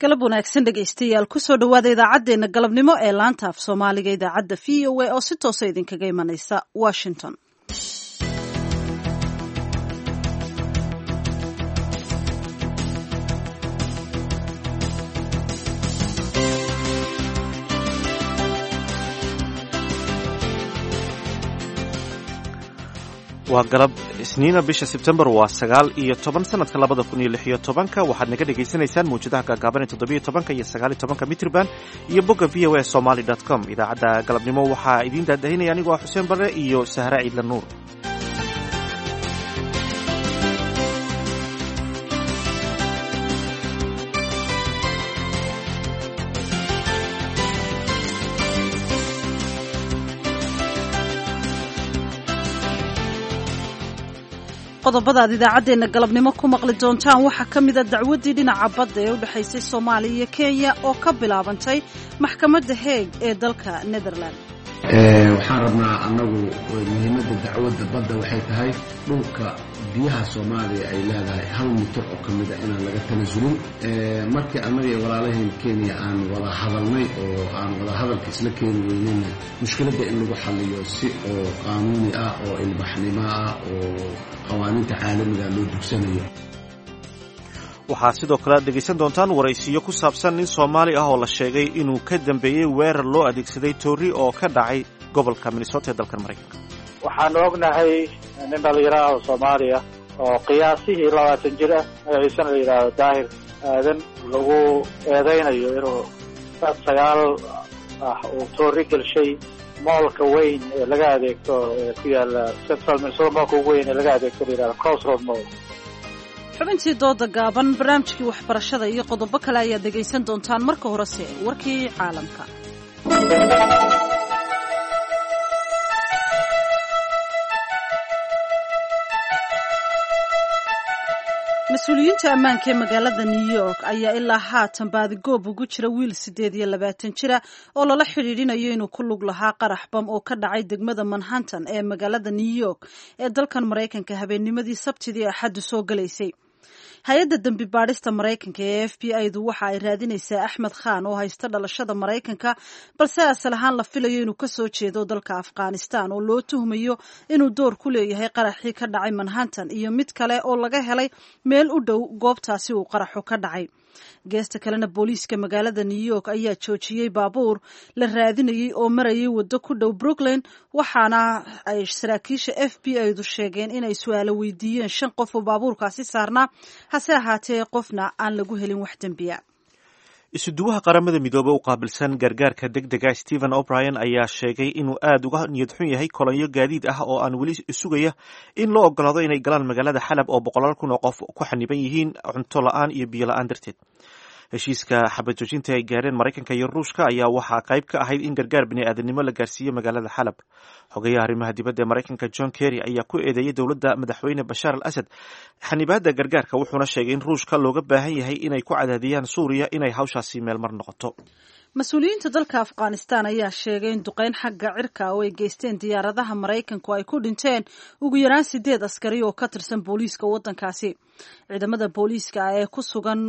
galab wanaagsan dhegaystayaal kusoo dhawaada idaacaddeenna galabnimo ee laanta af soomaaliga idaacadda v o a oo si toosa idinkaga imanaysa washington. waa galab isniina bisha sebtembar waa 9 sanadka 2016 waxaad naga dhegaysanaysaan mawjadaha gaagaaban ee 17 iyo 19 mitrban iyo bogga voasomali.com. idaacadda galabnimo waxaa idiin daadahinaya anigoo xuseen barre iyo sahra ciidla nuur. qodobada aad idaacaddeenna galabnimo ku maqli doontaan waxaa ka mida dacwaddii dhinaca badda ee u dhexaysay soomaaliya iyo kenya oo ka bilaabantay maxkamadda heeg ee dalka netherland. waxaan rabnaa annagu muhiimadda dacwadda badda waxay tahay dhulka biyaha soomaaliya ay leedahay 1 mitir oo ka mida inaan laga tanasulin. markii annaga iyo walaalaheen kenya aan wada hadalnay oo aan wada hadalka isla keeni weynayna mushkiladda in lagu xalliyo si oo qaanuuni ah oo ilbaxnimo ah oo qawaaniinta caalamiga loo dugsanayo. waxaa sidoo kale aad dhegaysan doontaan waraysiyo ku saabsan nin soomaali ah oo la sheegay inuu ka dambeeyey weerar loo adeegsaday toori oo ka dhacay gobolka minnesota ee dalkan maraykanka. waxaanu ognahay nin dhalinyaro ah oo soomaaliya oo qiyaasihii 20 jir ah magaciisana la yidhaahdo daahir aadan lagu eedaynayo inuu dad 9 ah uu toori gelshay moolka weyn ee laga adeegto ee ku yaala central minnesota moolka ugu weyn ee laga adeegto la yidhahdo crossroad mall. xubintii dooda gaaban, barnaamijkii waxbarashada iyo qodobo kale ayaad dhegaysan doontaan. marka horese warkii caalamka. mas-uuliyiinta ammaanka ee magaalada new york ayaa ilaa haatan baadigoob ugu jira wiil 28 jira oo lala xidhiidhinayo inuu ku lug lahaa qarax bam oo ka dhacay degmada manhattan ee magaalada new york ee dalkan maraykanka habeennimadii sabtidii axaddu soo galaysay. hay-adda dembi baadhista maraykanka ee FBI-du waxa ay raadinaysaa axmed khan oo haysta dhalashada maraykanka balse asal ahaan la filayo inuu kasoo jeedo dalka afghanistan oo loo tuhmayo inuu door ku leeyahay qaraxii ka dhacay manhattan iyo mid kale oo laga helay meel u dhow goobtaasi uu qaraxu ka dhacay. geesta kalena booliiska magaalada new york ayaa joojiyey baabuur la raadinayay oo marayay waddo ku dhow brooklyn, waxaana ay saraakiisha FBI-du sheegeen inay su-aalo weydiiyeen 5 qof oo baabuurkaasi saarnaa, hase ahaatee qofna aan lagu helin wax dembiya. isuduwaha qaramada midoobey u qaabilsan gargaarka degdega Stephen O'Brien ayaa sheegay inuu aad uga niyad xun yahay kolonyo gaadiid ah oo aan weli sugaya in loo ogolaado inay galaan magaalada Xalab oo 100 kun oo qof ku xaniban yihiin cunto la'aan iyo biyo la'aan darteed. heshiiska xabad joojinta ay gaareen Maraykanka iyo Ruushka ayaa waxaa qayb ka ahayd in gargaar bini'aadanimo la gaarsiiyo magaalada Xalab. xogayaha arrimaha dibadda ee Maraykanka John Kerry ayaa ku eedeeyay dowladda madaxweyne Bashar al-Assad xanibaadda gargaarka, wuxuuna sheegay in Ruushka looga baahan yahay inay ku cadaadiyaan Suuriya inay hawshaasi meel mar noqoto. mas-uuliyiinta dalka afghanistan ayaa sheegay in duqeyn xagga cirka oo ay geysteen diyaaradaha maraykanku ay ku dhinteen ugu yaraan 8 askari oo ka tirsan booliiska waddankaasi. ciidamada booliiska ee ku sugan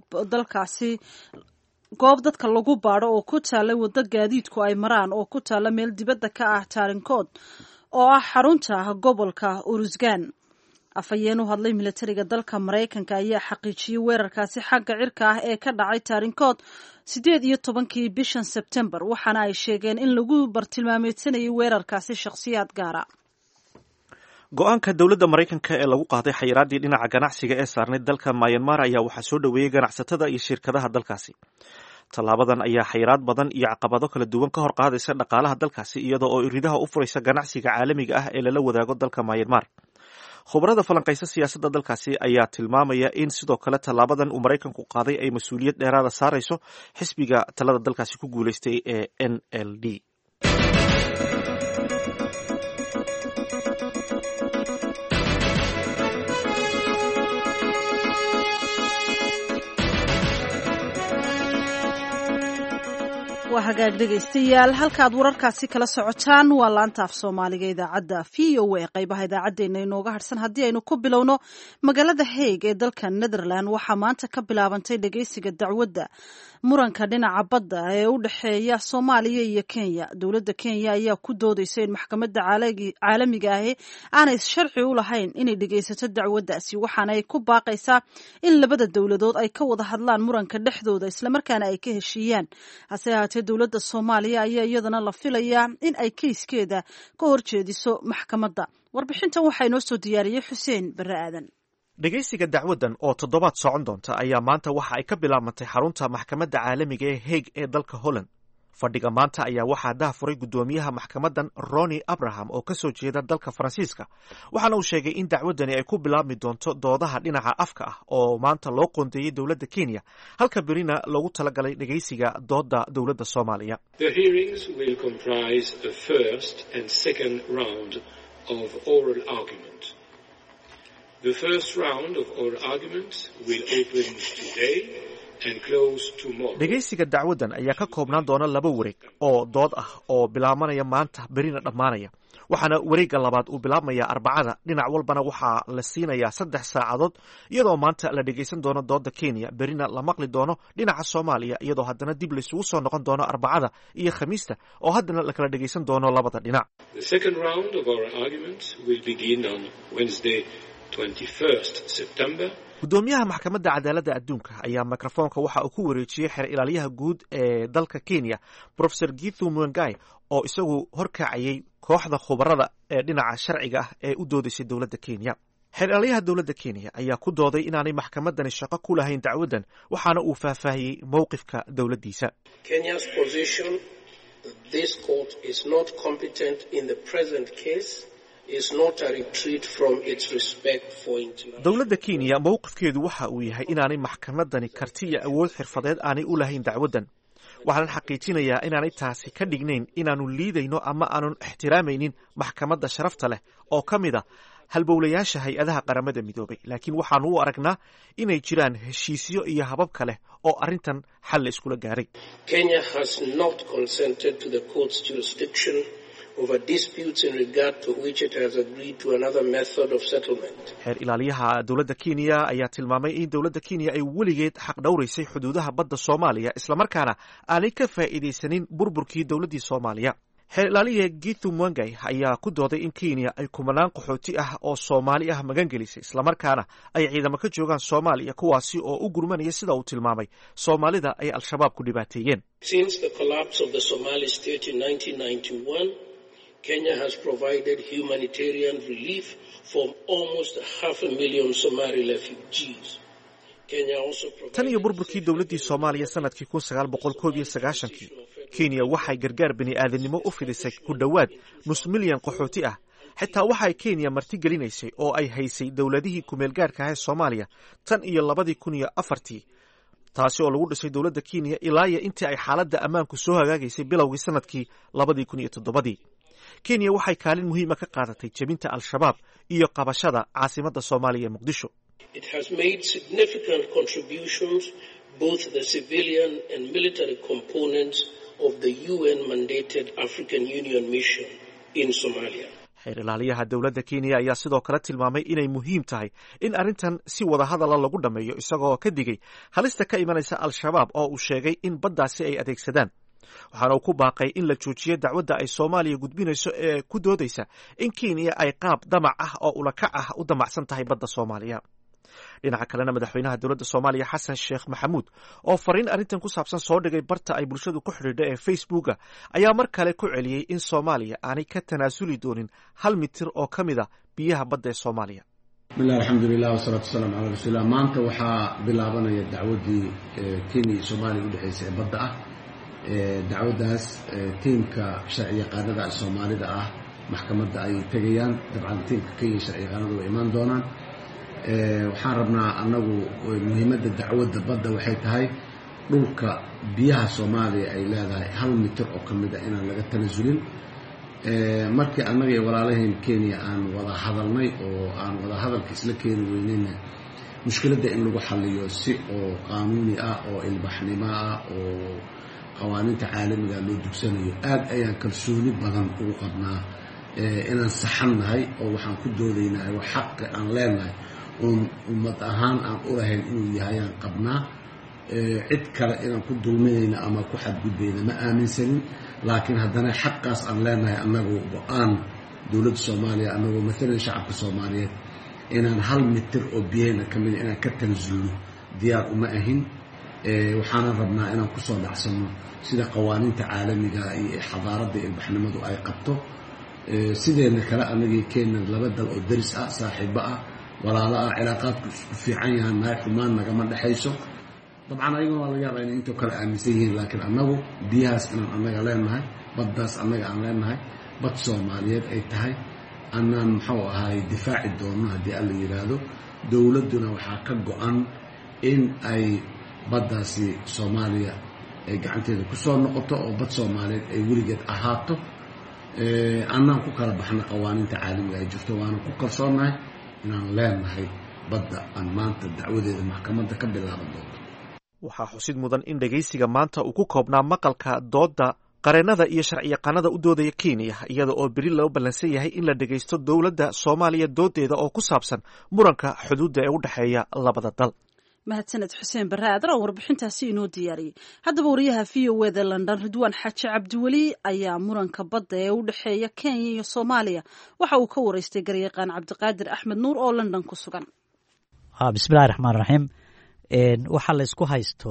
goob dadka lagu baadho oo ku taalla waddo gaadiidku ay maraan oo ku taalla meel dibadda ka ah Tarinkood oo ah xarunta gobolka Uruzgan. afhayeen u hadlay militariga dalka maraykanka ayaa xaqiijiyey weerarkaasi xagga cirka ah ee ka dhacay Tarinkood 18 bishan Sebtembar, waxaana ay sheegeen in lagu bartilmaameedsanayay weerarkaasi shakhsiyaad gaara. go-aanka dowladda Maraykanka ee lagu qaaday xayiraaddii dhinaca ganacsiga ee saarnay dalka Myanmar ayaa waxaa soo dhoweeyey ganacsatada iyo shirkadaha dalkaasi. tallaabadan ayaa xayiraad badan iyo caqabado kala duwan ka hor qaadaysa dhaqaalaha dalkaasi iyada oo iridaha u furaysa ganacsiga caalamiga ah ee lala wadaago dalka Myanmar. khubarada falanqaysa siyaasadda dalkaasi ayaa tilmaamaya in sidoo kale tallaabadan uu Maraykanku qaaday ay mas-uuliyad dheeraada saarayso xisbiga talada dalkaasi ku guulaystay ee NLD. waa hagaag dhegaystayaal halkaad wararkaasi kala socotaan waa laanta af soomaaliga idaacadda v o a qaybaha idaacaddeenna inooga harsan haddii aynu ku bilowno magaalada hague ee dalka netherland waxaa maanta ka bilaabantay dhegaysiga dacwadda muranka dhinaca badda ee u dhexeeya soomaaliya iyo kenya dowladda kenya ayaa ku doodaysa in maxkamadda caalamiga ahi aanay sharci u lahayn inay dhegaysato dacwaddaasi waxaana ay ku baaqaysaa in labada dowladood ay ka wada hadlaan muranka dhexdooda islamarkaana ay ka heshiiyaan hase ahaatee dowladda soomaaliya ayaa iyadana la filayaa in ay keyskeeda ka horjeediso maxkamadda warbixintan waxaa inoo soo diyaariyey xuseen barre aadan dhegaysiga dacwaddan oo toddobaad socon doonta ayaa maanta waxa ay ka bilaabantay xarunta maxkamadda caalamiga ee Hague ee dalka Holland fadhiga maanta ayaa waxaa daahfuray guddoomiyaha maxkamaddan Ronnie Abraham oo ka soo jeeda dalka Faransiiska waxaana uu sheegay in dacwaddani ay ku bilaabmi doonto doodaha dhinaca afka ah oo maanta loo qoondeeyey dowladda Kenya halka berina loogu talagalay dhegaysiga doodda dowladda Soomaaliya. The hearings will comprise the first and second round of oral argument. The first round of oral arguments will open today and close tomorrow. Dhegaysiga dacwaddan ayaa ka koobnaan doona 2 wareeg oo dood ah oo bilaabanaya maanta berina dhammaanaya waxaana wareegga labaad uu bilaabmaya Arbacada dhinac walbana waxaa la siinayaa 3 saacadood iyadoo maanta la dhegaysan doono doodda Kenya berina la maqli doono dhinaca Soomaaliya iyadoo haddana dib la isugu soo noqon doono Arbacada iyo Khamiista oo haddana la kala dhegaysan doono labada dhinac. The second round of oral arguments will begin on Wednesday 21st September. Guddoomiyaha maxkamadda cadaaladda adduunka ayaa mikrofoonka waxa uu ku wareejiyey xeer ilaaliyaha guud ee dalka Kenya Professor Githu Muigai oo isagu horkacayay kooxda khubarada ee dhinaca sharciga ah ee u doodaysay dowladda Kenya. xeer ilaaliyaha dowladda Kenya ayaa ku dooday inaanay maxkamaddani shaqo ku lahayn dacwaddan waxaana uu faahfaahiyey mowqifka dowladdiisa. Kenya's position that this court is not competent in the present case is not a retreat from its respect for international. Dowladda Kenya mowqifkeedu waxa uu yahay inaanay maxkamaddani karti iyo awood xirfadeed aanay u lahayn dacwaddan. Waxaan xaqiijinayaa inaanay taasi ka dhignayn inaanu liidayno ama aanun ixtiraamaynin maxkamadda sharafta leh oo ka mid ah halbowlayaasha hay-adaha qaramada midoobay laakiin waxaanu u aragnaa inay jiraan heshiisyo iyo habab kale oo arrintan xal la iskula gaaray. Kenya has not consented to the court's jurisdiction over disputes in regard to which it has agreed to another method of settlement. xeer ilaaliyaha dowladda Kenya ayaa tilmaamay in dowladda Kenya ay weligeed xaq dhowraysay xuduudaha badda Soomaaliya isla markaana aanay ka faa'iideysanin burburkii dowladdii Soomaaliya. xeer ilaaliye Githu Muigai ayaa ku dooday in Kenya ay kumanaan qaxooti ah oo Soomaali ah magan gelisay isla markaana ay ciidamo ka joogaan Soomaaliya kuwaasi oo u gurmanaya sida uu tilmaamay Soomaalida ay al-shabaab ku dhibaateeyeen. Since the collapse of the Somali state in 1991, Kenya has provided humanitarian relief for almost 500,000 Somali refugees. Kenya also provided tan iyo burburkii dowladdii Soomaaliya sanadkii 1991 Kenya waxay gargaar bini'aadanimo u fidisay ku dhowaad nus milyan qaxooti ah xitaa waxay Kenya marti gelinaysay oo ay haysay dowladihii ku meel gaarka ah ee Soomaaliya tan iyo 2004 taasi oo lagu dhisay dowladda Kenya ilaa intii ay xaaladda ammaanku soo hagaagaysay bilowgii sanadkii 2007. Kenya waxay kaalin muhiim ah ka qaadatay jabinta al-shabaab iyo qabashada caasimadda Soomaaliya ee Muqdisho. It has made significant contributions both the civilian and military components of the UN-mandated African Union mission in Somalia. xeer ilaaliyaha dowladda Kenya ayaa sidoo kale tilmaamay inay muhiim tahay in arrintan si wada hadal lagu dhameeyo isagoo ka digay halista ka imanaysa al-shabaab oo uu sheegay in baddaasi ay adeegsadaan. waxaana uu ku baaqay in la joojiyo dacwadda ay Soomaaliya gudbinayso ee ku doodaysa in Kenya ay qaab damac ah oo ulakac ah u damacsan tahay badda Soomaaliya. dhinaca kalena madaxweynaha dowladda Soomaaliya Xasan Sheekh Maxamuud oo fariin arrintan ku saabsan soo dhigay barta ay bulshadu ku xidhiidho ee Facebook ayaa mar kale ku celiyey in Soomaaliya aanay ka tanaasuli doonin 1 mitir oo ka mid ah biyaha badda ee Soomaaliya. bismillah alxamdulilah wasalaatu wasalaamu calaa rasuulillah. maanta waxaa bilaabanaya dacwaddii Kenya iyo Soomaaliya u dhexaysay ee badda ah. dacwaddaas tiimka sharci yaqaanada Soomaalida ah maxkamadda ay tegayaan dabcan tiimka Kenya sharci yaqaanadu way imaan doonaan. waxaan rabnaa annagu muhiimadda dacwadda badda waxay tahay dhulka biyaha Soomaaliya ay leedahay 1 mitir oo ka mid ah inaan laga tanasulin. markii annaga iyo walaalaheen Kenya aan wada hadalnay oo aan wada hadalka isla keeni weynayna mushkiladda in lagu xalliyo si oo qaanuuni ah oo ilbaxnimo ah oo qawaaniinta caalamiga loo dugsanayo aad ayaan kalsooni badan ugu qabnaa inaan saxannahay oo waxaan ku doodaynahay wax xaqi aan leenahay oon ummad ahaan aan u lahayn inuu yahay aan qabnaa cid kale inaan ku dulminayna ama ku xadgudbayna ma aaminsanin laakiin haddana xaqaas aan leenahay annagu go-aan dowladda soomaaliya annagoo maalan shacabka soomaaliyeed inaan 1 mitir oo biyeyna ka mida inaan ka tansulno diyaar uma ahin waxaanan rabnaa inaan kusoo dhacsanno sida qawaaniinta caalamiga iyo xadaaradda ilbaxnimadu ay qabto sideena kale anagii Kenya 2 dal oo daris ah saaxiibo ah walaalo ah cilaaqaadku isku fiican yahay naay xumaan nagama dhaxayso dabcan ayagoo waa laga yaabaa inay intoo kale aaminsan yihiin laakiin annagu biyahaas inaan annaga leenahay baddaas annaga aan leenahay bad soomaaliyeed ay tahay annaan muxuu ahaay difaaci doonno haddii alla yidhaahdo dowladduna waxaa ka go-an in ay baddaasi soomaaliya ay gacanteeda ku soo noqoto oo bad soomaaliyeed ay weligeed ahaato annaan ku kala baxna qawaaniinta caalamiga ay jirto waana ku kalsoonahay inaan leenahay badda aan maanta dacwadeeda maxkamadda ka bilaaban doonto waxaa xusid mudan in dhegaysiga maanta uu ku koobnaa maqalka doodda qareennada iyo sharciyaqaanada u doodaya Kenya iyada oo beri loo ballansan yahay in la dhegaysto dowladda Soomaaliya doodeeda oo ku saabsan muranka xuduudda ee u dhaxeeya labada dal. mahadsaned xuseen barre adra warbixintaasi inoo diyaariyey. haddaba wariyaha VOA London Ridwaan Xaaji Cabdiweli ayaa muranka badda ee u dhaxeeya Kenya iyo Soomaaliya waxa uu ka wareystay garyaqaan Cabdiqaadir Axmed Nuur oo London ku sugan. bismillaahir rahmaanir rahiim. waxa la isku haysto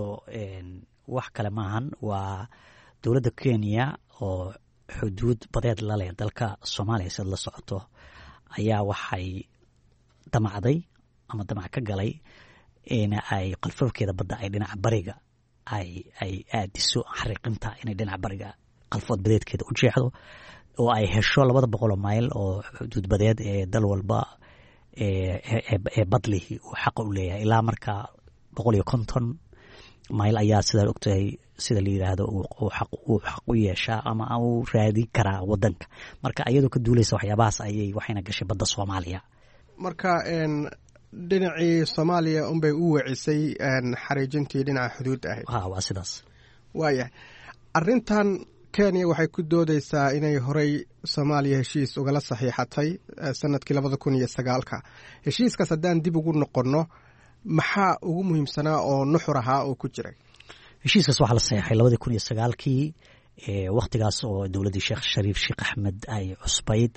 wax kale maahan waa dowladda Kenya oo xuduud badeed la leh dalka Soomaaliya sida la socoto ayaa waxay damacday ama damac ka galay in ay qalfoofkeeda badda ay dhinaca bariga ay aadiso xariiqinta inay dhinaca bariga qalfood badeedkeeda u jeexdo oo ay hesho 200 mayl oo xuduud badeed ee dal walba ee badlihi uu xaq u leeyahay ilaa marka 150 mayl ayaa sida ogtahay sida la yiraahdo uu xaq u yeeshaa ama uu raadi karaa wadanka marka iyadoo ka duulaysa waxyaabahaas ayay waxayna gashay badda Soomaaliya marka dhinacii Soomaaliya unbay u wacisay xariijintii dhinaca xuduud ahayd waa sidaas waaya arintan Kenya waxay ku doodaysaa inay horey Soomaaliya heshiis ugala saxiixatay sanadkii 2009 heshiiskaas haddaan dib ugu noqonno maxaa ugu muhiimsanaa oo nuxur ahaa oo ku jiray heshiiskaas waxaa la saxiixay 2009kii waqtigaas oo dowladii Sheekh Shariif Sheekh Axmed ay cusbayd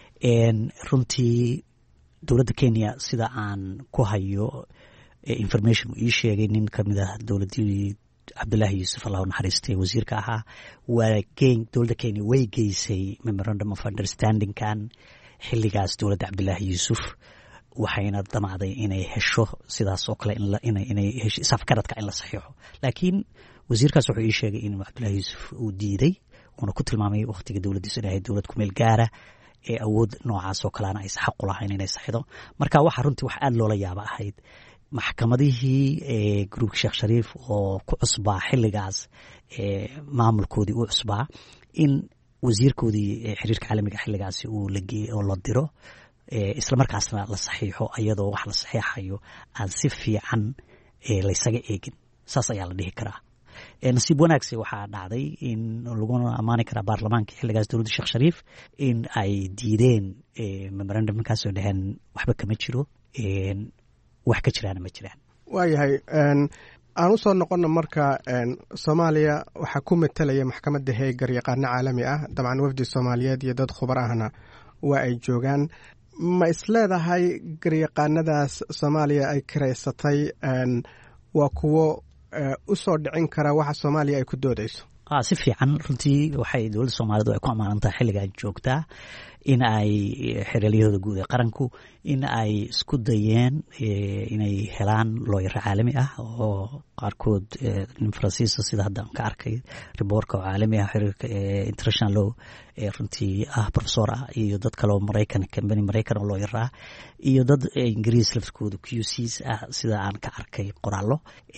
runtii dowladda Kenya sida aan ku hayo information ii sheegay nin kamid ah dowladii Abdullahi Yusuf Allah naxariistay wasiirka ahaa waa dowladda Kenya way geysay memorandum of understanding kan xilligaas dowladda Abdullahi Yusuf waxayna damacday inay hesho sidaas oo kale inay hesho safkaradka in la saxiixo laakiin wasiirkaas wuxuu ii sheegay in Abdullahi Yusuf uu diiday oo ku tilmaamay waqtiga dowladdiisa inay dowlad ku meel gaara ee awood noocaas oo kaleana ay xaq u lahayn inay saxiixdo marka waxa runtii wax aad loola yaaba ahayd maxkamadihii group Sheekh Shariif oo ku cusbaa xilligaas maamulkoodii u cusbaa in wasiirkoodii xiriirka caalamiga xilligaasi uu la geeyo oo la diro isla markaasna la saxiixo iyadoo wax la saxiixayo aan si fiican la isaga eegin saas ayaa la dhihi karaa nasiib wanaagsi waxaa dhacday in laguna amaani karaa baarlamaanka xilligaas dowladda Sheekh Shariif in ay diideen memorandumkaas oo dhaheen waxba kama jiro wax ka jiraan ma jiraan waayahay aan u soo noqono marka Soomaaliya waxa ku metelaya maxkamadda Hague garyaqaan caalami ah dabcan wafdi Soomaaliyeed iyo dad khubar ahna waa ay joogaan ma isleedahay garyaqaanadaas Soomaaliya ay kireysatay waa kuwo u soo dhicin kara waxa Soomaaliya ay ku doodayso si fiican runtii waxay dowladda Soomaaliyeed ay ku amaarantahay xilligan joogtaa in ay xiriiriyada guud ee qaranku in ay isku dayeen inay helaan lawyer caalami ah oo qaarkood nin Faransiis sida hadda ka arkay riboorka caalami ah xiriirka international law runtii professor ah iyo dad kale oo company Mareykan oo lawyer ah iyo dad Ingiriis lafkooda QCs ah sida aan ka arkay qoraallo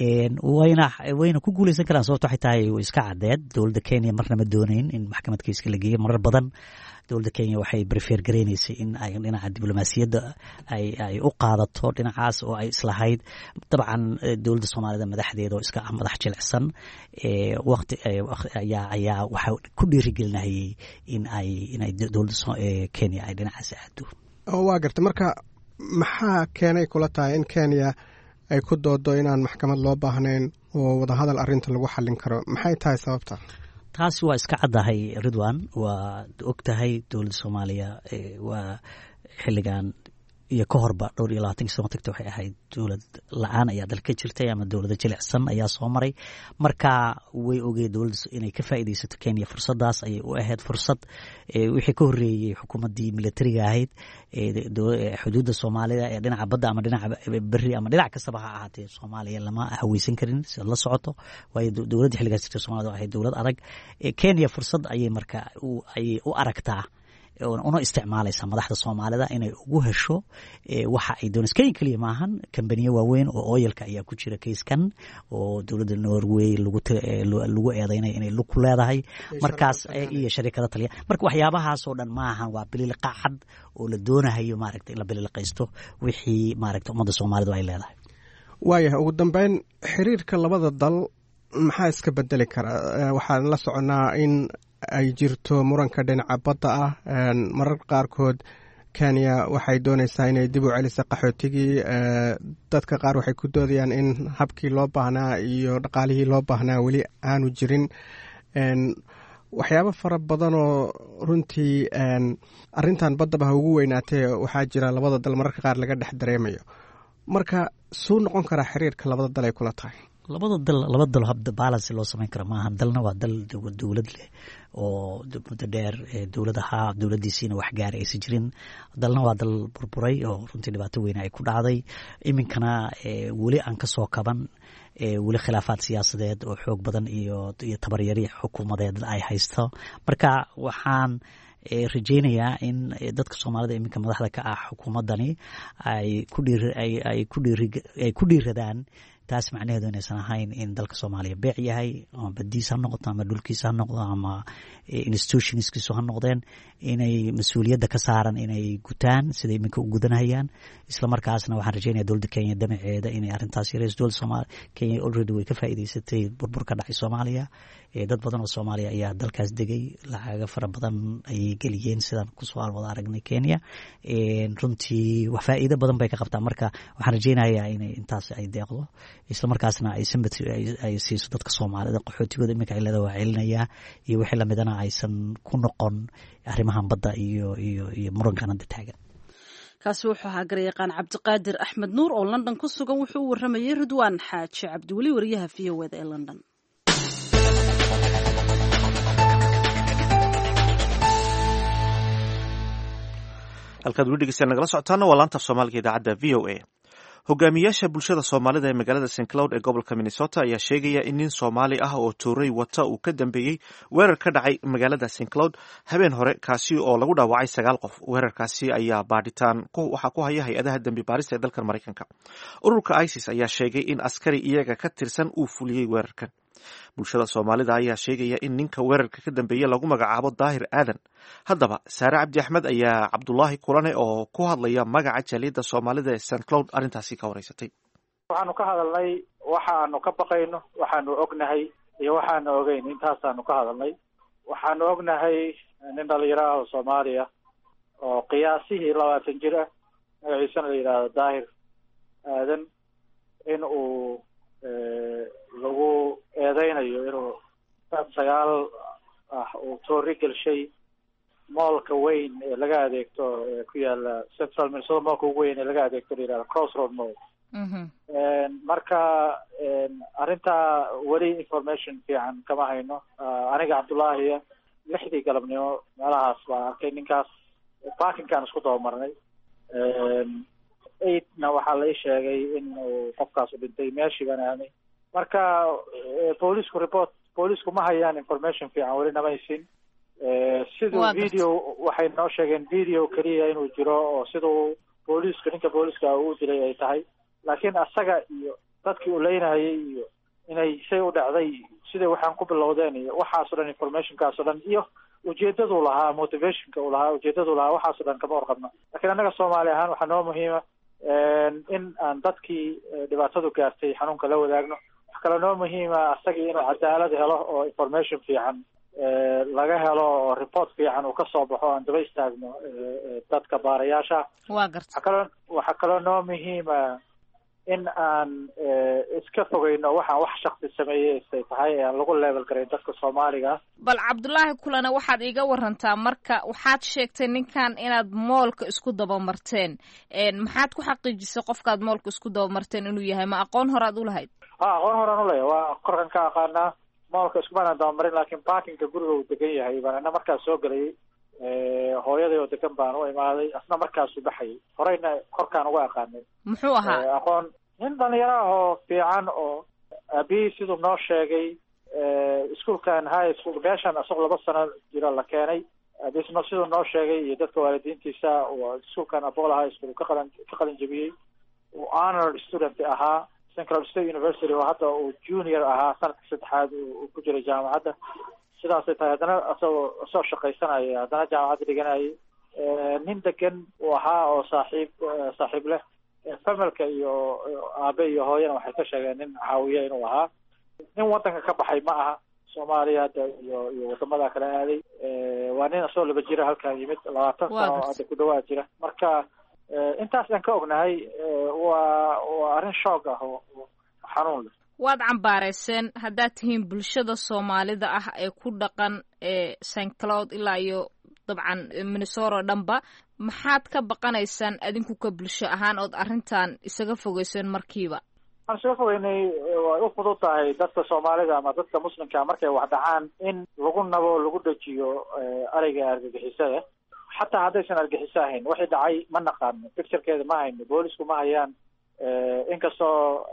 wayna ku guuleysan karaan sababtoo ay tahay iska cadeed dowladda Kenya marna ma doonayn in maxkamad kiiska la geeyo marar badan dowladda Kenya waxay prefer gareynaysay in ay dhinaca diblomaasiyadda ay u qaadato dhinacaas oo ay islahayd dabcan dowladda Soomaalida madaxdeeda oo iska ah madax jilicsan waqti ayaa waxa ku dhiirigelinayay inay dowladda Kenya ay dhinacaas aado. waa gartay marka maxaa keenay kula tahay in Kenya ay ku doodo inaan maxkamad loo baahnayn oo wadahadal arrinta lagu xallin karo? maxay tahay sababta? taasi waa iska caddahay Ridwan, waa og tahay dowladda Soomaaliya waa xilligan iyo ka horba dhowr iyo 20 sano tagtay waxay ahayd dowlad la'aan ayaa dalka jirtay ama dowladda jilicsan ayaa soo maray. marka way ogeed dowladda inay ka faa'iideysato Kenya fursadaas ayay u ahayd fursad wixii ka horeeyay xukuumaddii militariga ahayd xuduudda Soomaalida ee dhinaca badda ama dhinaca bari ama dhinac kastaba ha ahaatee Soomaaliya lama haweysan karin si la socoto waayo dowladda xilligaas jirtay Soomaalida ahayd dowlad adag. Kenya fursad ayay marka u aragtaa una isticmaalaysa madaxda Soomaalida inay ugu hesho waxa ay doonayso. Kenya kaliya maahan, kambaniyo waaweyn oo oilka ayaa ku jira kayskan oo dowladda Norway lagu eedeynay inay lug ku leedahay markaas iyo sharikada taliya. marka waxyaabahaas oo dhan maahan, waa bilil qacad oo la doonayo maaragtay in la bilil qaysto wixii maaragtay ummadda Soomaalidu ay leedahay. waayahay ugu dambeyn xiriirka labada dal maxaa iska bedeli kara? waxaan la soconaa in ay jirto muranka dhinaca badda ah. mararka qaarkood Kenya waxay doonaysaa inay dib u celiso qaxootigii. dadka qaar waxay ku doodayaan in habkii loo baahnaa iyo dhaqaalihii loo baahnaa weli aanu jirin. waxyaabo fara badan oo runtii arrintan baddaba ha ugu weynaatee waxaa jira labada dal mararka qaar laga dhex dareemayo. marka suu noqon karaa xiriirka labada dal ay kula tahay? laba dal habda balance loo samayn kara maahan. dalna waa dal dowlad leh oo muddo dheer dowladdiisiina wax gaar aysan jirin. dalna waa dal burburay oo runtii dhibaato weyn ay ku dhacday. iminkana weli aan ka soo kaban, weli khilaafaad siyaasadeed oo xoog badan iyo tabaryari xukuumadeed ay haysto. marka waxaan rajaynayaa in dadka Soomaalida iminka madaxda ka ah xukuumaddani ay ku dhiiradaan taas macnaheedu inaysan ahayn in dalka Soomaaliya beec yahay ama badiis ha noqoto ama dhulkiisa ha noqdo ama institutionskiisu ha noqdeen, inay mas-uuliyadda ka saaran inay gutaan sida iminka u gudanayaan. isla markaasna waxaan rajaynayaa dowladda Kenya damaceeda inay arrintaas yarayso. dowladda Soomaaliya Kenya already way ka faa'iideysatay burburka dhacay Soomaaliya. dad badan oo Soomaaliya ayaa dalkaas degay, lacaga fara badan ayay geliyeen sidaan kusoo wada aragnay Kenya. runtii wax faa'iido badan bay ka qabtaa. marka waxaan rajaynayaa inay intaas ay deeqdo, isla markaasna ay siiso dadka Soomaalida qaxootigooda iminka ay leedahay waa celinayaa iyo wixii lamidana aysan ku noqon arrimahan badda iyo murankan hadda taagan. kaasi wuxuu ahaa garyaqaan Cabdiqaadir Axmed Nuur oo London ku sugan. wuxuu u waramayay Ridwaan Xaaji Cabdiweli, wariyaha VOA ee London. halkaad weli dhegeystayaal nagala socotaana waa laanta af Soomaaliga idaacadda VOA. hogaamiyaasha bulshada Soomaalida ee magaalada St Cloud ee gobolka Minnesota ayaa sheegaya in nin Soomaali ah oo tooray wata uu ka dambeeyey weerar ka dhacay magaalada St Cloud habeen hore, kaasi oo lagu dhaawacay 9 qof. weerarkaasi ayaa baadhitaan waxaa ku haya hay-adaha dambi baarista ee dalkan Maraykanka. ururka ISIS ayaa sheegay in askari iyaga ka tirsan uu fuliyey weerarkan. bulshada Soomaalida ayaa sheegaya in ninka weerarka ka dambeeyey lagu magacaabo Daahir Aadan. haddaba Saare Cabdi Axmed ayaa Cabdullaahi Kulane oo ku hadlaya magaca jaaliyadda Soomaalida ee St Cloud arrintaasi ka wareysatay. waxaanu ka hadalnay waxaanu ka baqayno, waxaanu ognahay iyo waxaanu ogeyn. intaasaanu ka hadalnay. waxaanu ognahay nin dhalinyaro ah oo Soomaaliya oo qiyaasihii 20 jir ah, magaciisana la yidhaahdo Daahir Aadan, in uu lagu eedeynayo inuu dad 9 ah uu toori gelshay moolka weyn ee laga adeegto ku yaala Central Minnesota. moolka ugu weyn ee laga adeegto la yidhahdo Crossroad Mall. marka arrintaa weli information fiican kama hayno. aniga Cabdullaahi 6 galabnimo meelahaas baan arkay ninkaas. parkinkaan isku dabamarnay. 8na waxaa la ii sheegay in uu qofkaas u dhintay meeshii baan aamay. marka boolisku ma hayaan information fiican, weli nama haysin. siduu video waxay noo sheegeen video keliya inuu jiro oo siduu ninka booliska uu dilay ay tahay, laakiin asaga iyo dadkii uu leynayay iyo inay say u dhacday siday waxaan ku bilowdeen iyo waxaasoo dhan informationkaasoo dhan iyo ujeedaduu lahaa, motivationka uu lahaa, ujeedaduu lahaa, waxaasoo dhan kama warqabno. lakiin annaga Soomaali ahaan waxaa noo muhiima in aan dadkii dhibaatadu gaartay xanuunka la wadaagno. wax kale noo muhiima asagii inuu cadaalad helo oo information fiican laga helo oo report fiican uu kasoo baxo aan daba istaagno dadka baarayaasha. waa garta. waxaa kaloo noo muhiima in aan iska fogeyno waxaan wax shaksi sameeyey ay tahay ee aan lagu level garayn dadka Soomaaliga. bal Cabdullaahi Kulane waxaad iiga warantaa marka waxaad sheegtay ninkan inaad moolka isku dabamarteen, maxaad ku xaqiijisay qofkaad moolka isku dabamarteen inuu yahay? ma aqoon horaad u lahayd? aqoon horaan u leeyahay, waa korkan ka aqaanaa. moolka iskumaan dabamarin, laakiin parkinga guriga uu degan yahay baan ina markaas soo gelayay. hooyaday oo degan baan u imaaday, asna markaasuu baxayay. horeyna korkaan uga aqaanay. muxuu ahaa? aqoon nin dhalinyaro ah oo fiican oo aabihii siduu noo sheegay iskuolkan high school meeshan asagoo 2 sano jira la keenay. aabisna siduu noo sheegay iyo dadka waalidiintiisa iskuolkan Apollo High School ka qalin jabiyey. uu honor student ahaa Central State University oo hadda uu junior ahaa sanadka 3aad uu ku jiray jaamacadda. sidaasay tahay haddana asoo shaqaysanaya haddana jaamacadda dhiganayay. nin degan uu ahaa oo saaxiib leh familka iyo aabe iyo hooyana waxay ka sheegeen nin caawiya inuu ahaa. nin wadanka ka baxay ma aha, Soomaaliya iyo wadamada kale aaday. waa nin asoo 2 jira halkan yimid, 20 sano hadda ku dhawaad jira. marka intaas aan ka ognahay waa arrin shoog ah oo xanuun leh. waad cambaareyseen haddaad tihiin bulshada Soomaalida ah ee ku dhaqan St. Cloud ilaa iyo dabcan Minnesota dhanba. maxaad ka baqanaysaan adinku ka bulsho ahaan ood arrintan isaga fogeyseen markiiba? aan isaga fogeynay way u fudud tahay dadka Soomaalida ama dadka Muslimka markay wax dhacaan in lagu nabo lagu dhajiyo ariga argagixisada. xataa haddaysan argaxiso ahayn waxay dhacay ma naqaano, picturekeeda ma hayno, boolisku ma hayaan. inkastoo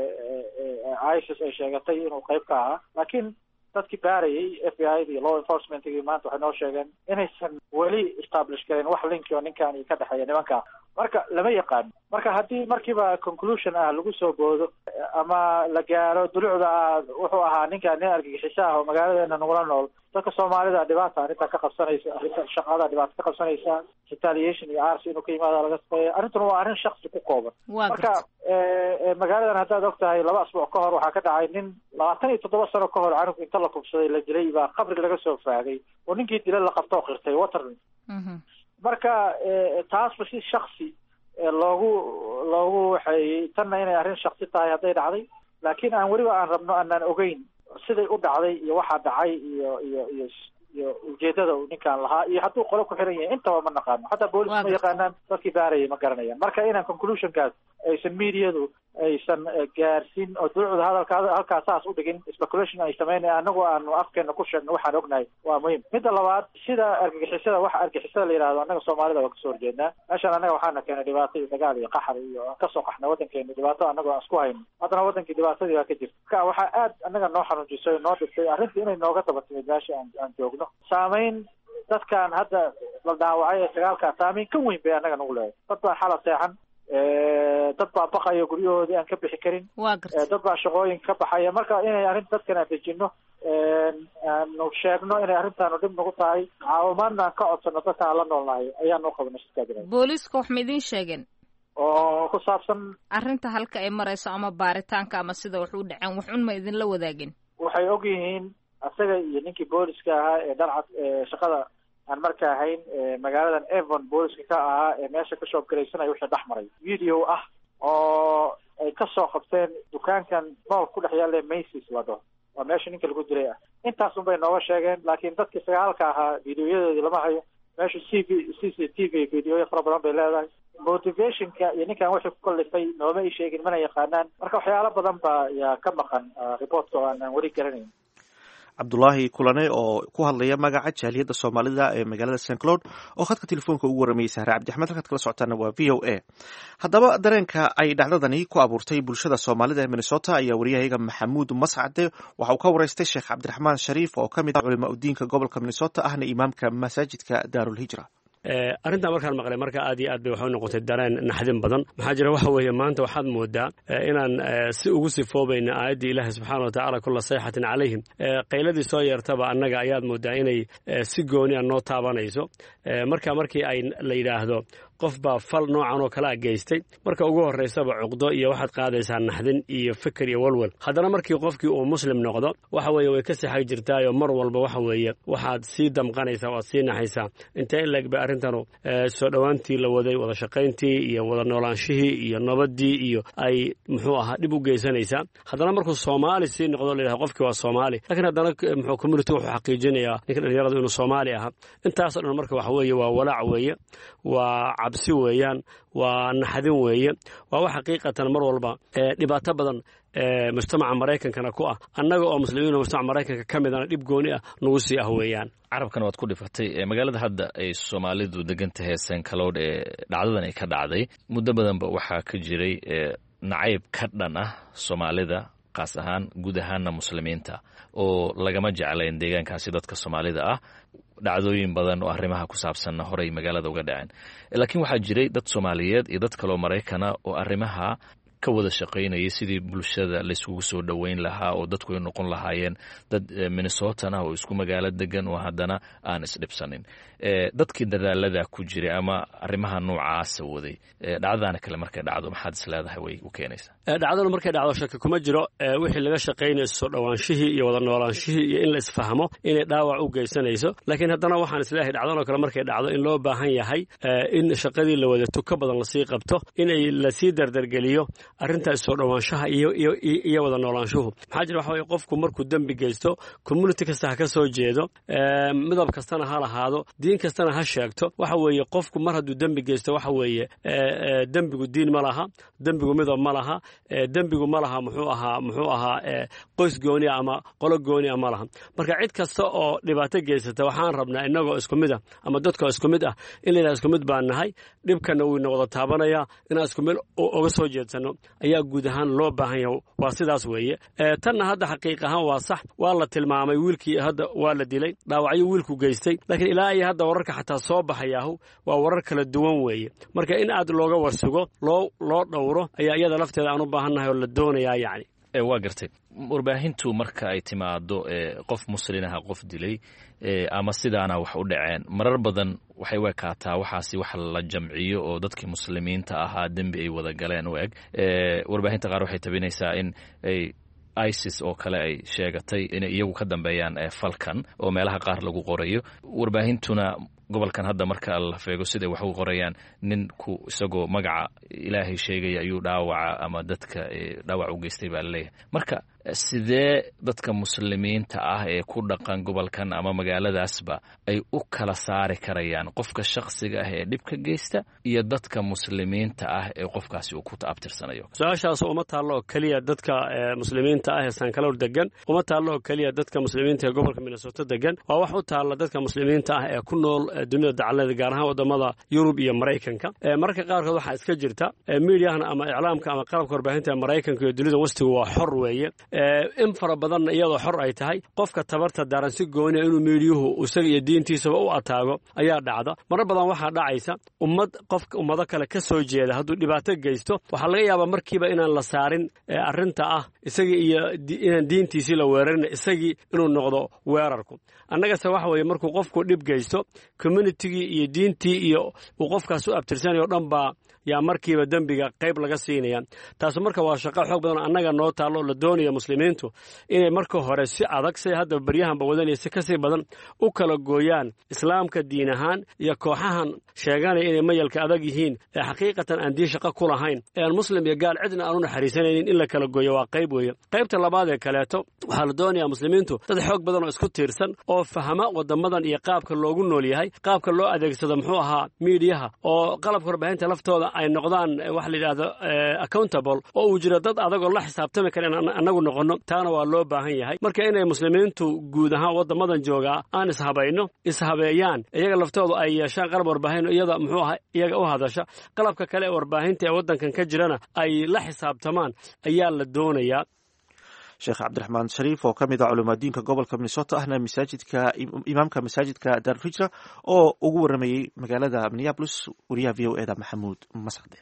ISIS ay sheegatay inuu qayb ka ahaa, laakiin dadkii baarayay FBI iyo law enforcementgii maanta waxay noo sheegeen inaysan weli establish karin wax linki oo ninkan ka dhexeeya nimanka. marka lama yaqaano. marka haddii markiiba conclusion lagu soo boodo ama la gaaro dulucda wuxuu ahaa ninkan nin argagixiso ah oo magaaladeena nagula nool, dadka Soomaalida dhibaata arrinta ka qabsanaysa, arrinta shaqada dhibaata ka qabsanaysa, retaliation iyo arsi inuu ka yimaado laga sameeyo. arrintuna waa arrin shakhsi ku kooban. marka magaaladan haddaad ogtahay 2 asbuuc ka hor waxaa ka dhacay nin 27 sano ka hor canug inta la kubsaday la dilay baa qabri laga soo faagay oo ninkii dilay la qabtoo qirtay Waterloo. marka taasba si shakhsi loogu waxay tanna inay arrin shakhsi tahay hadday dhacday, laakiin aan weliba aan rabno aanaan ogeyn siday u dhacday iyo waxaa dhacay iyo ujeedada uu ninkaan lahaa iyo hadduu qolo ku xiran yahay intaba ma naqaano. xataa boolis ma yaqaanaan, dadkii baarayay ma garanayaan. marka inaan conclusionkaas aysan mediadu aysan gaarsiin oo dulucda halkaas saas u dhigin, speculation ay sameynaya anagu aanu afkeena ku sheegno waxaan ognahay waa muhiim. midda labaad, sida argagixisada waxa argagixisada la yidhahdo annaga Soomaalida waa kasoo horjeednaa. meeshaan annaga waxaana keenay dhibaato iyo dagaal iyo qaxar iyo kasoo qaxna wadankeena dhibaato annago aan isku hayno. haddana wadankii dhibaatadii baa ka jirta. marka waxaa aad annaga noo xanuujisay noo dhigtay arrintii inay nooga daba timid meesha aan joogno. saamayn dadkan hadda la dhaawacay ee sagaalkaa saamayn ka weyn bay annaga nagu leedahay. dad baa xala seexan, dad baa baqaya guryahoodii aan ka bixi karin, dad baa shaqooyin ka baxaya. marka inay arrinta dadkan aan dejino, aanu sheegno inay arrintaanu dhib nagu tahay, caawimaadna aan ka codsano dadka aan la noolnahay ayaan noo qabnay shirkadda. booliiska wax ma idiin sheegeen oo ku saabsan arrinta halka ay marayso ama baaritaanka ama sida wax u dhaceen? wax un ma idinla wadaagin? waxay og yihiin asaga iyo ninkii booliska ahaa ee dhalcad shaqada aan marka ahayn magaaladan Avon booliska ka ahaa ee meesha ka shoob garaysanaya wixii dhex maray video ah oo ay ka soo qabteen dukaankan mool ku dhex yaalla Macy's la dhaho, waa meesha ninka lagu dilay ah. intaas un bay nooga sheegeen, laakiin dadkii sagaalka ahaa videoyadoodii lama hayo. meesha CCTV videoya fara badan bay leedahay. motivationka iyo ninkan wixii ku kallifay nooma ii sheegin, mana yaqaanaan. marka waxyaalo badan baa yaa ka maqan reportka oo aan weli garanayn. Cabdullaahi Kulane oo ku hadlaya magaca jaaliyadda Soomaalida ee magaalada St. Cloud oo khadka telefoonka ugu waramayay Sahra Cabdi Axmed. halkaad kala socotaana waa VOA. haddaba dareenka ay dhacdadani ku abuurtay bulshada Soomaalida ee Minnesota ayaa wariyahayaga Maxamuud Mascade waxa uu ka waraystay Sheekh Cabdiraxmaan Shariif oo ka mid ah culimaa udiinka gobolka Minnesota ahna imaamka masaajidka Daarul Hijra. arrintaa markaan maqlay marka aad iyo aad bay waxay noqotay dareen naxdin badan maxaa jira waxa weeye maanta waxaad moodaa inaan si ugu sifoobayna aayaddii ilaahi subxaana wa tacaala kulla sayxatin calayhim qayladii soo yeertaba annaga ayaad moodaa inay si gooni a noo taabanayso markii ay la yidhaahdo qof baa fal noocan oo kale a geystay marka ugu horraysaba cuqdo iyo waxaad qaadaysaa naxdin iyo fikir iyo walwal haddana markii qofkii uu muslim noqdo waxa weeye way ka sixay jirtaayoo mar walba waxa weeye waxaad sii damqanaysaa waad sii naxaysaa intee in laeg bay arrintanu soo dhowaantii la waday wada shaqayntii iyo wada noolaanshihii iyo nabaddii iyo ay muxuu ahaa dhib u geysanaysaa haddana markuu soomaali sii noqdo la yidhahdo qofkii waa soomaali laakiin haddana muxuu community wuxuu xaqiijinayaa ninka dhalinyaradu inuu soomaali ahaa intaasoo dhan marka waxa weeye waa walaac weeye waa cabsi weeyaan waa naxadin weeye waa wax xaqiiqatan mar walba dhibaato badan mujtamaca maraykankana ku ah annaga oo muslimiin oo mujtamaca maraykanka ka midana dhib gooni ah nagu sii ah weeyaan carabkan waad ku dhifatay magaalada hadda ay soomaalidu degan tahay St. Cloud dhacdadan ay ka dhacday muddo badanba waxaa ka jiray nacayb ka dhan ah soomaalida qaas ahaan guud ahaanna muslimiinta oo lagama jeclayn deegaankaasi dadka soomaalida ah dhacdooyin badan oo arrimaha ku saabsanna horey magaalada uga dhaceen laakiin waxaa jiray dad Soomaaliyeed iyo dad kale oo Maraykan ah oo arrimaha ka wada shaqaynayay sidii bulshada la isugu soo dhaweyn lahaa oo dadku ay noqon lahaayeen dad Minnesota ah oo isku magaalo degan oo haddana aan isdhibsanin dadkii dadaalada ku jiray ama arrimaha noocaas waday dhacdana kale markay dhacdo maxaad isleedahay way u keenaysaa dhacdada markay dhacdo shaki kuma jiro wixii laga shaqaynay soo dhawaanshihii iyo wada noolaanshihii iyo in la isfahmo inay dhaawac u geysanayso laakiin haddana waxaan isleeyahay dhacdada kale markay dhacdo in loo baahan yahay in shaqadii la wada tuka badan la sii qabto inay la sii dardargeliyo arrintaas soo dhawaanshaha iyo wada noolaanshuhu maxaa jira waxa weeye qofku markuu dembi geysto community kasta ha ka soo jeedo midab kastana ha lahaado diin kastana ha sheegto waxa weeye qofku mar hadduu dembi geysto waxa weeye dembigu diin ma laha dembigu midab ma laha dembigu ma laha muxuu ahaa qoys gooni ama qolo gooni ma laha marka cid kasta oo dhibaato geysata waxaan rabnaa innagoo isku mid ah ama dadkoo isku mid ah in la yidhaha isku mid baan nahay dhibkana wuu ina wada taabanayaa inaan isku mid uga soo jeedsano ayaa guud ahaan loo baahan yahay waa sidaas weeye tanna hadda xaqiiq ahaan waa sax waa la tilmaamay wiilkii hadda waa la dilay dhaawacyo wiilku geystay laakiin ilaa iyo hadda wararka xataa soo baxayaahu waa warar kala duwan weeye marka in aad looga warsugo loo dhowro ayaa iyada lafteeda aan u baahannahay oo la doonayaa yacni waa gartay warbaahintu marka ay timaado qof muslinaha qof dilay ama sidaana wax u dhaceen marar badan waxay u ekaataa waxaasi wax la jamciyo oo dadkii muslimiinta ahaa dembi ay wada galeen u eg warbaahinta qaar waxay tabinaysaa in ay ISIS oo kale ay sheegatay inay iyagu ka dambeeyaan falkan oo meelaha qaar lagu qorayo warbaahintuna gobolkan hadda marka la feego siday wax u qorayaan ninku isagoo magaca ilaahay sheegaya ayuu dhaawaca ama dadka dhaawac u geystay baa laleeyahay marka sidee dadka muslimiinta ah ee ku dhaqan gobolkan ama magaaladaasba ay u kala saari karayaan qofka shakhsiga ah ee dhibka geysta iyo dadka muslimiinta ah ee qofkaasi uu ku taabtirsanayo su-aashaas uma taallo oo keliya dadka muslimiinta ah ee St. Cloud degan uma taallo oo keliya dadka muslimiinta ee gobolka Minnesota degan waa wax u taalla dadka muslimiinta ah ee ku nool dunida dacallada gaar ahaan wadamada Yurub iyo Maraykanka marka qaarkood waxaa iska jirta miidiyahan ama iclaamka ama qalabka warbaahinta ee Maraykanka iyo dunida wastigu waa xor weeye in fara badan iyadoo xor ay tahay qofka tabarta daran si gooni inuu miidiyuhu isaga iyo diintiisaba u ataago ayaa dhacda marar badan waxaa dhacaysa ummado kale ka soo jeeda hadduu dhibaato geysto waxaa laga yaabaa markiiba inaan la saarin arrinta ah isagii iyo inaan diintiisii la weerarin isagii inuu noqdo weerarku annagase waxa weeye markuu qofku dhib geysto communitigii iyo diintii iyo uu qofkaas u abtirsanayo dhan baa yaa markiiba dembiga qayb laga siinaya taas marka waa shaqo xoog badan annaga noo taalo la doonayo muslimiintu inay marka hore si adag say hadda baryahanba wadanaya si kasii badan u kala gooyaan islaamka diin ahaan iyo kooxahan sheeganaya inay mayalka adag yihiin ee xaqiiqatan aan diin shaqo ku lahayn ee aan muslim iyo gaal cidna aan u naxariisanaynin in la kala gooyo waa qayb weeye qaybta labaad ee kaleeto waxaa la doonayaa muslimiintu dad xoog badan oo isku tiirsan oo fahma wadamadan iyo qaabka loogu nool yahay qaabka loo adeegsado muxuu ahaa miidiyaha oo qalabka warbaahinta laftooda ay noqdaan wax la yidhaahdo accountable oo uu jiro dad adagoo la xisaabtami kara in annagu noqonno taana waa loo baahan yahay marka inay muslimiintu guud ahaan wadamadan joogaa aan ishabeeyaan iyaga laftoodu ay yeeshaan qalab warbaahin iyada muxuu ahaa iyaga u hadasha qalabka kale ee warbaahinta ee waddankan ka jirana ay la xisaabtamaan ayaa la doonayaa sheekh cabdiraxmaan shariif oo ka mid ah culumaadiinka gobolka minnesota ahna imaamka masaajidka darulhijra oo ugu waramayey magaalada minneapolis wariyaha v o eda maxamuud mascade.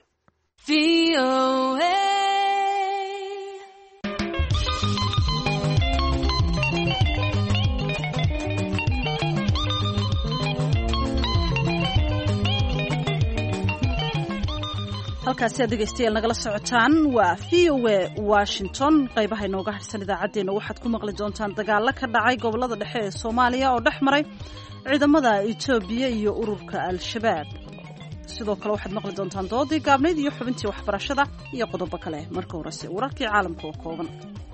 halkaasi aad dhegaystayaal nagala socotaan waa v o a washington. qaybaha inooga harsan idaacaddeenna waxaad ku maqli doontaan dagaalo ka dhacay gobollada dhexe ee soomaaliya oo dhex maray ciidamada etoobiya iyo ururka al-shabaab. sidoo kale waxaad maqli doontaan doodii gaabnayd iyo xubintii waxbarashada iyo qodobo kale. marka horese wararkii caalamka oo kooban.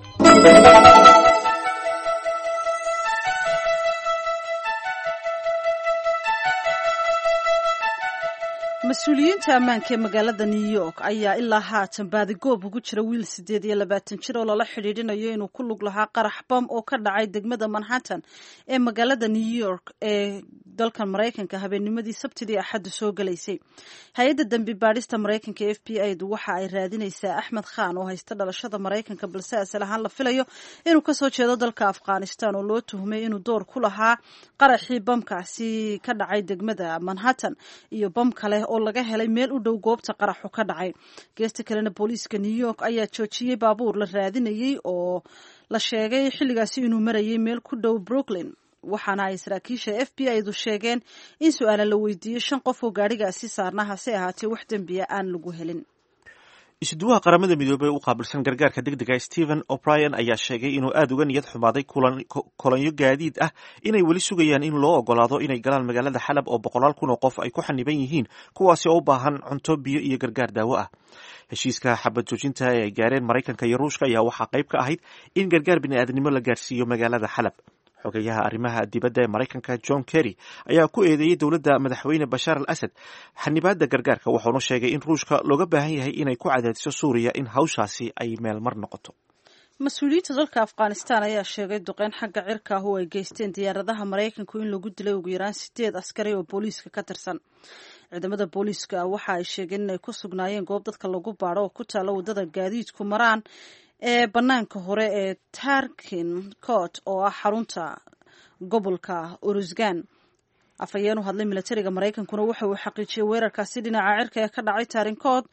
mas-uuliyiinta ammaanka ee magaalada new york ayaa ilaa haatan baadigoob ugu jira wiil 28 jir oo lala xidhiidhinayo inuu ku lug lahaa qarax bam oo ka dhacay degmada manhattan ee magaalada new york ee dalkan maraykanka habeennimadii sabtidii axadda soo galaysay. hay-adda dembi baadhista maraykanka f b i-du waxa ay raadinaysaa axmed khan oo haysta dhalashada maraykanka balse asal ahaan la filayo inuu kasoo jeedo dalka afghanistan oo loo tuhmay inuu door ku lahaa qaraxii bamkaasi ka dhacay degmada manhattan iyo bam kale oo laga helay meel u dhow goobta qaraxu ka dhacay. geesta kalena booliiska new york ayaa joojiyey baabuur la raadinayey oo la sheegay xilligaasi inuu marayay meel ku dhow brooklyn. waxaana ay saraakiisha f b i-du sheegeen in su-aala la weydiiyey 5 qof oo gaadhigaasi saarna hase ahaatee wax dembiya aan lagu helin. isuduwaha qaramada midoobey u qaabilsan gargaarka degdega Stephen O'Brien ayaa sheegay inuu aad uga niyad xumaaday kolonyo gaadiid ah inay weli sugayaan in loo ogolaado inay galaan magaalada Xalab oo 100 kun oo qof ay ku xaniban yihiin kuwaasi oo u baahan cunto, biyo iyo gargaar daawo ah. heshiiska xabad joojinta ee ay gaareen Maraykanka iyo Ruushka ayaa waxaa qayb ka ahayd in gargaar bini'aadanimo la gaarsiiyo magaalada Xalab. xogayaha arrimaha dibadda ee Maraykanka John Kerry ayaa ku eedeeyay dowladda madaxweyne Bashar al-Assad xanibaadda gargaarka, wuxuuna sheegay in Ruushka looga baahan yahay inay ku cadaadiso Suuriya in hawshaasi ay meel mar noqoto. mas-uuliyiinta dalka Afghanistan ayaa sheegay duqeyn xagga cirka ah oo ay geysteen diyaaradaha Maraykanku in lagu dilay ugu yaraan 8 askari oo booliiska ka tirsan. ciidamada booliiska waxa ay sheegeen inay ku sugnaayeen goob dadka lagu baadho oo ku taalla wadada gaadiidku maraan ee banaanka hore ee Tarkin Court oo ah xarunta gobolka Uruzgan. afhayeen u hadlay militariga Maraykankuna waxa uu xaqiijiyay weerarkaasi dhinaca cirka ee ka dhacay Tarkin Court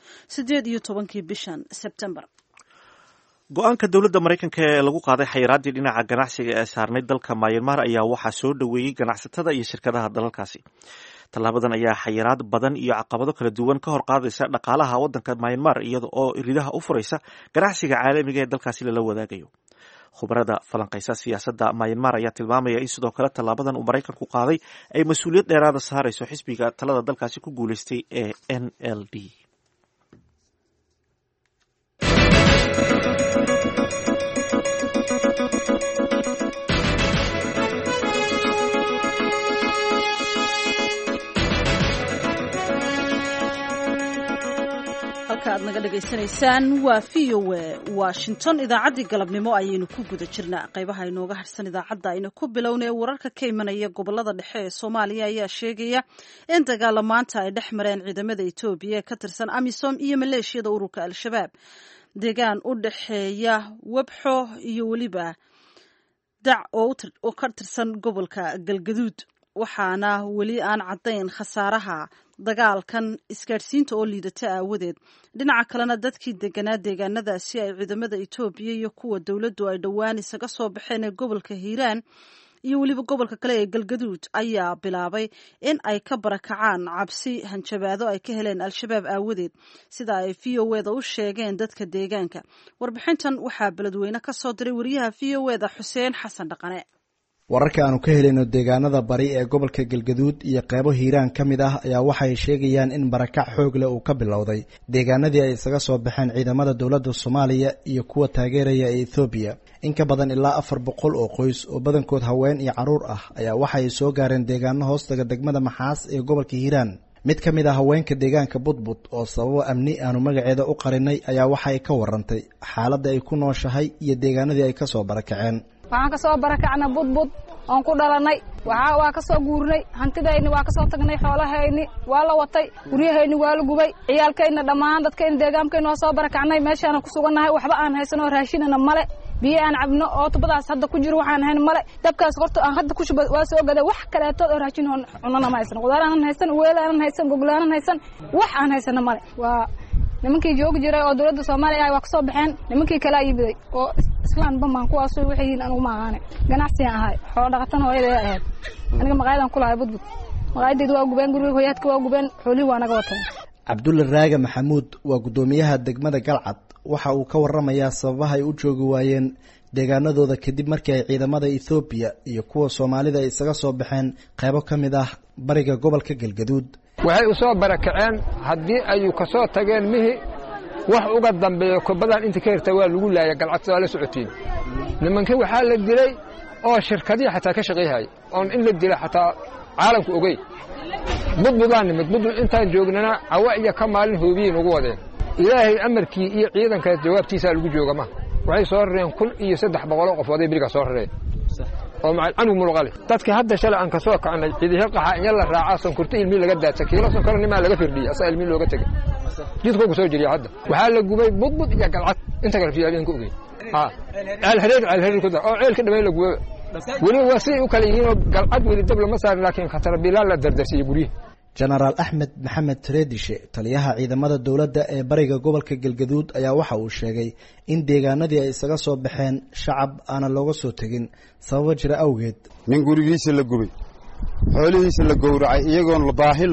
18 bishan September. go-aanka dowladda Maraykanka ee lagu qaaday xayiraadii dhinaca ganacsiga ee saarnay dalka Myanmar ayaa waxaa soo dhaweeyay ganacsatada iyo shirkadaha dalalkaasi. tallaabadan ayaa xayiraad badan iyo caqabado kala duwan ka hor qaadaysa dhaqaalaha waddanka Myanmar iyada oo ridaha u furaysa ganacsiga caalamiga ee dalkaasi lala wadaagayo. khubarada falanqaysa siyaasadda Myanmar ayaa tilmaamaya in sidoo kale tallaabadan uu Maraykanku qaaday ay mas-uuliyad dheeraada saarayso xisbiga talada dalkaasi ku guulaystay ee NLD. aad naga dhegaysanaysaan waa v o a washington. idaacaddii galabnimo ayaynu ku guda jirnaa. qaybaha inooga harsan idaacadda aynu ku bilownay wararka ka imanaya gobolada dhexe ee soomaaliya ayaa sheegaya in dagaala maanta ay dhex mareen ciidamada etoobiya ee ka tirsan amisom iyo maleeshiyada ururka al-shabaab deegaan u dhexeeya webxo iyo weliba dac oo ka tirsan gobolka galgaduud. waxaana weli aan caddayn khasaaraha dagaalkan isgaadhsiinta oo liidata aawadeed. dhinaca kalena dadkii deganaa deegaanadaasi ay ciidamada etoobiya iyo kuwa dowladdu ay dhowaan isaga soo baxeen ee gobolka hiiraan iyo weliba gobolka kale ee galgaduud ayaa bilaabay in ay ka barakacaan cabsi hanjabaado ay ka heleen al-shabaab aawadeed, sida ay v o eda u sheegeen dadka deegaanka. warbixintan waxaa beledweyne ka soo diray wariyaha v o eda xuseen xasan dhaqane. wararka aanu ka helayno deegaanada bari ee gobolka galgaduud iyo qeybo hiiraan ka mid ah ayaa waxay sheegayaan in barakac xoog leh uu ka bilowday deegaanadii ay isaga soo baxeen ciidamada dowladda Soomaaliya iyo kuwa taageeraya ee Ethiopia. in ka badan ilaa 400 oo qoys oo badankood haween iyo caruur ah ayaa waxay soo gaareen deegaano hoostaga degmada Maxaas ee gobolka Hiiraan. mid ka mid ah haweenka deegaanka Budbud oo sababo amni aanu magaceeda u qarinay ayaa waxay ka warantay xaaladda ay ku nooshahay iyo deegaanadii ay ka soo barakaceen. waxaan ka soo barakacnay Budbud oon ku dhalanay, waa ka soo guurnay, hantidayni waa ka soo tagnay, xoolahayni waa la watay, guryahayni waa la gubay, ciyaalkayna dhammaan dadkayna deegaankayna waa soo barakacnay. meeshaana ku sugannahay waxba aan haysano raashinana male, biyo aan cabno oo tubadaas hadda ku jiro waxaan ahayn male dabkaas horta aan hadda ku shuba waa soo gaday wax kale oo raashin cunana ma haysan qudaar aan haysan weel aan haysan goglaan aan haysan wax aan haysan male waa nimankii joogi jiray oo dawladda Soomaaliya ay wax soo baxeen nimankii kala yibiday oo islaan baan kuwaas waxay yihiin anigu ma ahaane ganacsi ahay xoolo dhaqatan hooyaday ahayd aniga maqaayadan ku lahay budbud maqaayadii waa gubeen guriga hooyadka waa gubeen xoolii waa naga watan Cabdulla Raaga Maxamuud waa gudoomiyaha degmada Galcad waxa uu ka waramayaa sababaha ay u joogi waayeen deegaanadooda kadib markii ay ciidamada Ethiopia iyo kuwa Soomaalida ay isaga soo baxeen qaybo kamid ah bariga gobolka Galgaduud waxay u soo barakaceen haddii ay ka soo tageen mihi wax uga dambeeyo kubadan inta ka hirta waa lagu laayay Galcad soo la socotiin nimankii waxa la dilay oo shirkadii xataa ka shaqeeyay oo in la dilay xataa caalamku ogay budbudaan intaan joognana awaiya ka maalin hoobiyeen ugu wadeen ilaahay amarkii iyo ciidanka jawaabtiisa lagu joogama waxay soo rareen 1300 qof waday biriga soo rareen oo macaan anu mulqale dadka hadda shalay aan ka soo kacnay ciidaha qaxa in la raaca sonkorta ilmi laga daadsa kiilo sonkor nima laga firdhiyo asa ilmi looga tagay jidku ku soo jiriya hadda waxa la gubay budbud iyo Galcad inta kala fiyaabeen ku ogay al-hareer ku daa oo ceelka dhamay la gubay wali wasi u kala yihiin Galcad wali dab lama saarin laakiin khatar bilaa la dardarsiyo guriga General Ahmed Maxamed Tredishe taliyaha ciidamada dawladda ee bariga gobolka Galgaduud ayaa waxa uu sheegay in deegaanadii ay isaga soo baxeen shacab aan looga soo tagin sabab jira awgeed nin gurigiisa la gubay xoolihiisa la gowracay iyagoon baahi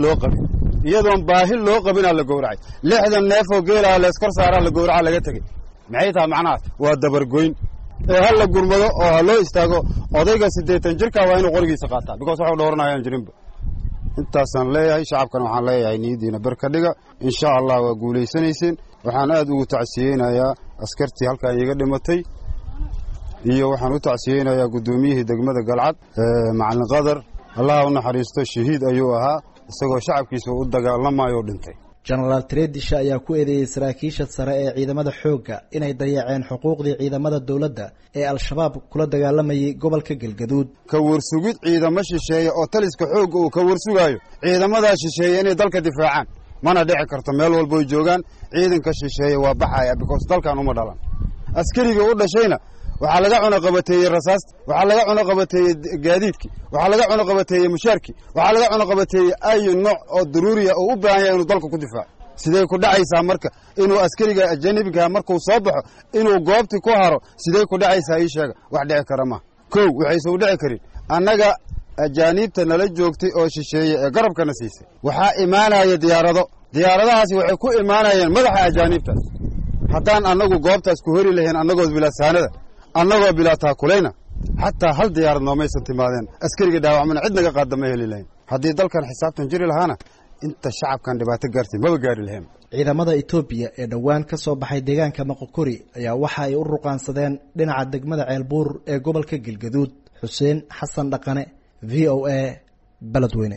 loo qabin la gowracay 60 neef oo geela la iskor saaraa la gowraca laga tagay maxay tahay macnaha waa dabargoyn ee hal la gurmado oo hal loo istaago odayga 80 jirka waa inuu qorigiisa qaataa because waxa dooranayaan jirinba intaasaan leeyahay shacabkan waxaan leeyahay niyadiina barka dhiga insha Allah waa guuleysanayeen waxaan aad ugu tacsiyeenayaa askartii halka iyaga dhimatay iyo waxaan u tacsiyeenayaa gudoomiyihii degmada Galcad macallin Qadar Allah u naxariisto shahiid ayuu ahaa isagoo shacabkiisa u dagaalamayo dhintay General Tredisha ayaa ku eedeeyay saraakiisha sare ee ciidamada xoogga inay dayaceen xuquuqdii ciidamada dawladda ee al-shabaab kula dagaalamayay gobolka Galgaduud ka warsugid ciidamo shisheeye oo taliska xoogga uu ka warsugayo ciidamada shisheeye inay dalka difaacaan mana dhici karto meel walba ay joogaan ciidanka shisheeye waa baxaya because dalkan uma dhalan askariga u dhashayna waxa laga cuna qabateeyay rasaas waxa laga cuna qabateeyay gaadiidki waxa laga cuna qabateeyay mushaarki waxa laga cuna qabateeyay ay nooc oo daruuriya oo u baahan yahay inuu dalka ku difaaco sidee ku dhacaysaa marka inuu askariga ajnabiga markuu soo baxo inuu goobti ku haro sidee ku dhacaysaa ii sheega wax dhici kara ma koow waxay soo dhici karin annaga ajaanibta nala joogtay oo shisheeye ee garabkana siisay waxa imaanaya diyaaradahaasi waxay ku imaanayeen madaxa ajaanibtaas haddaan annagu goobtaas ku hori lahayn annagood bilaasaanada annagoo bilaataa kulayna xataa hal diyaarad noomaysan timaadeen askariga dhaawacmana cid naga qaadama heli lahayn haddii dalkan xisaabtan jiri lahaana inta shacabkan dhibaato gaartay maba gaari lahayn ciidamada Ethiopia ee dhawaan ka soo baxay deegaanka Maqokuri ayaa waxa ay u ruqaansadeen dhinaca degmada Ceelbuur ee gobolka Galgaduud Xuseen Xasan Dhaqane VOA Baladweyne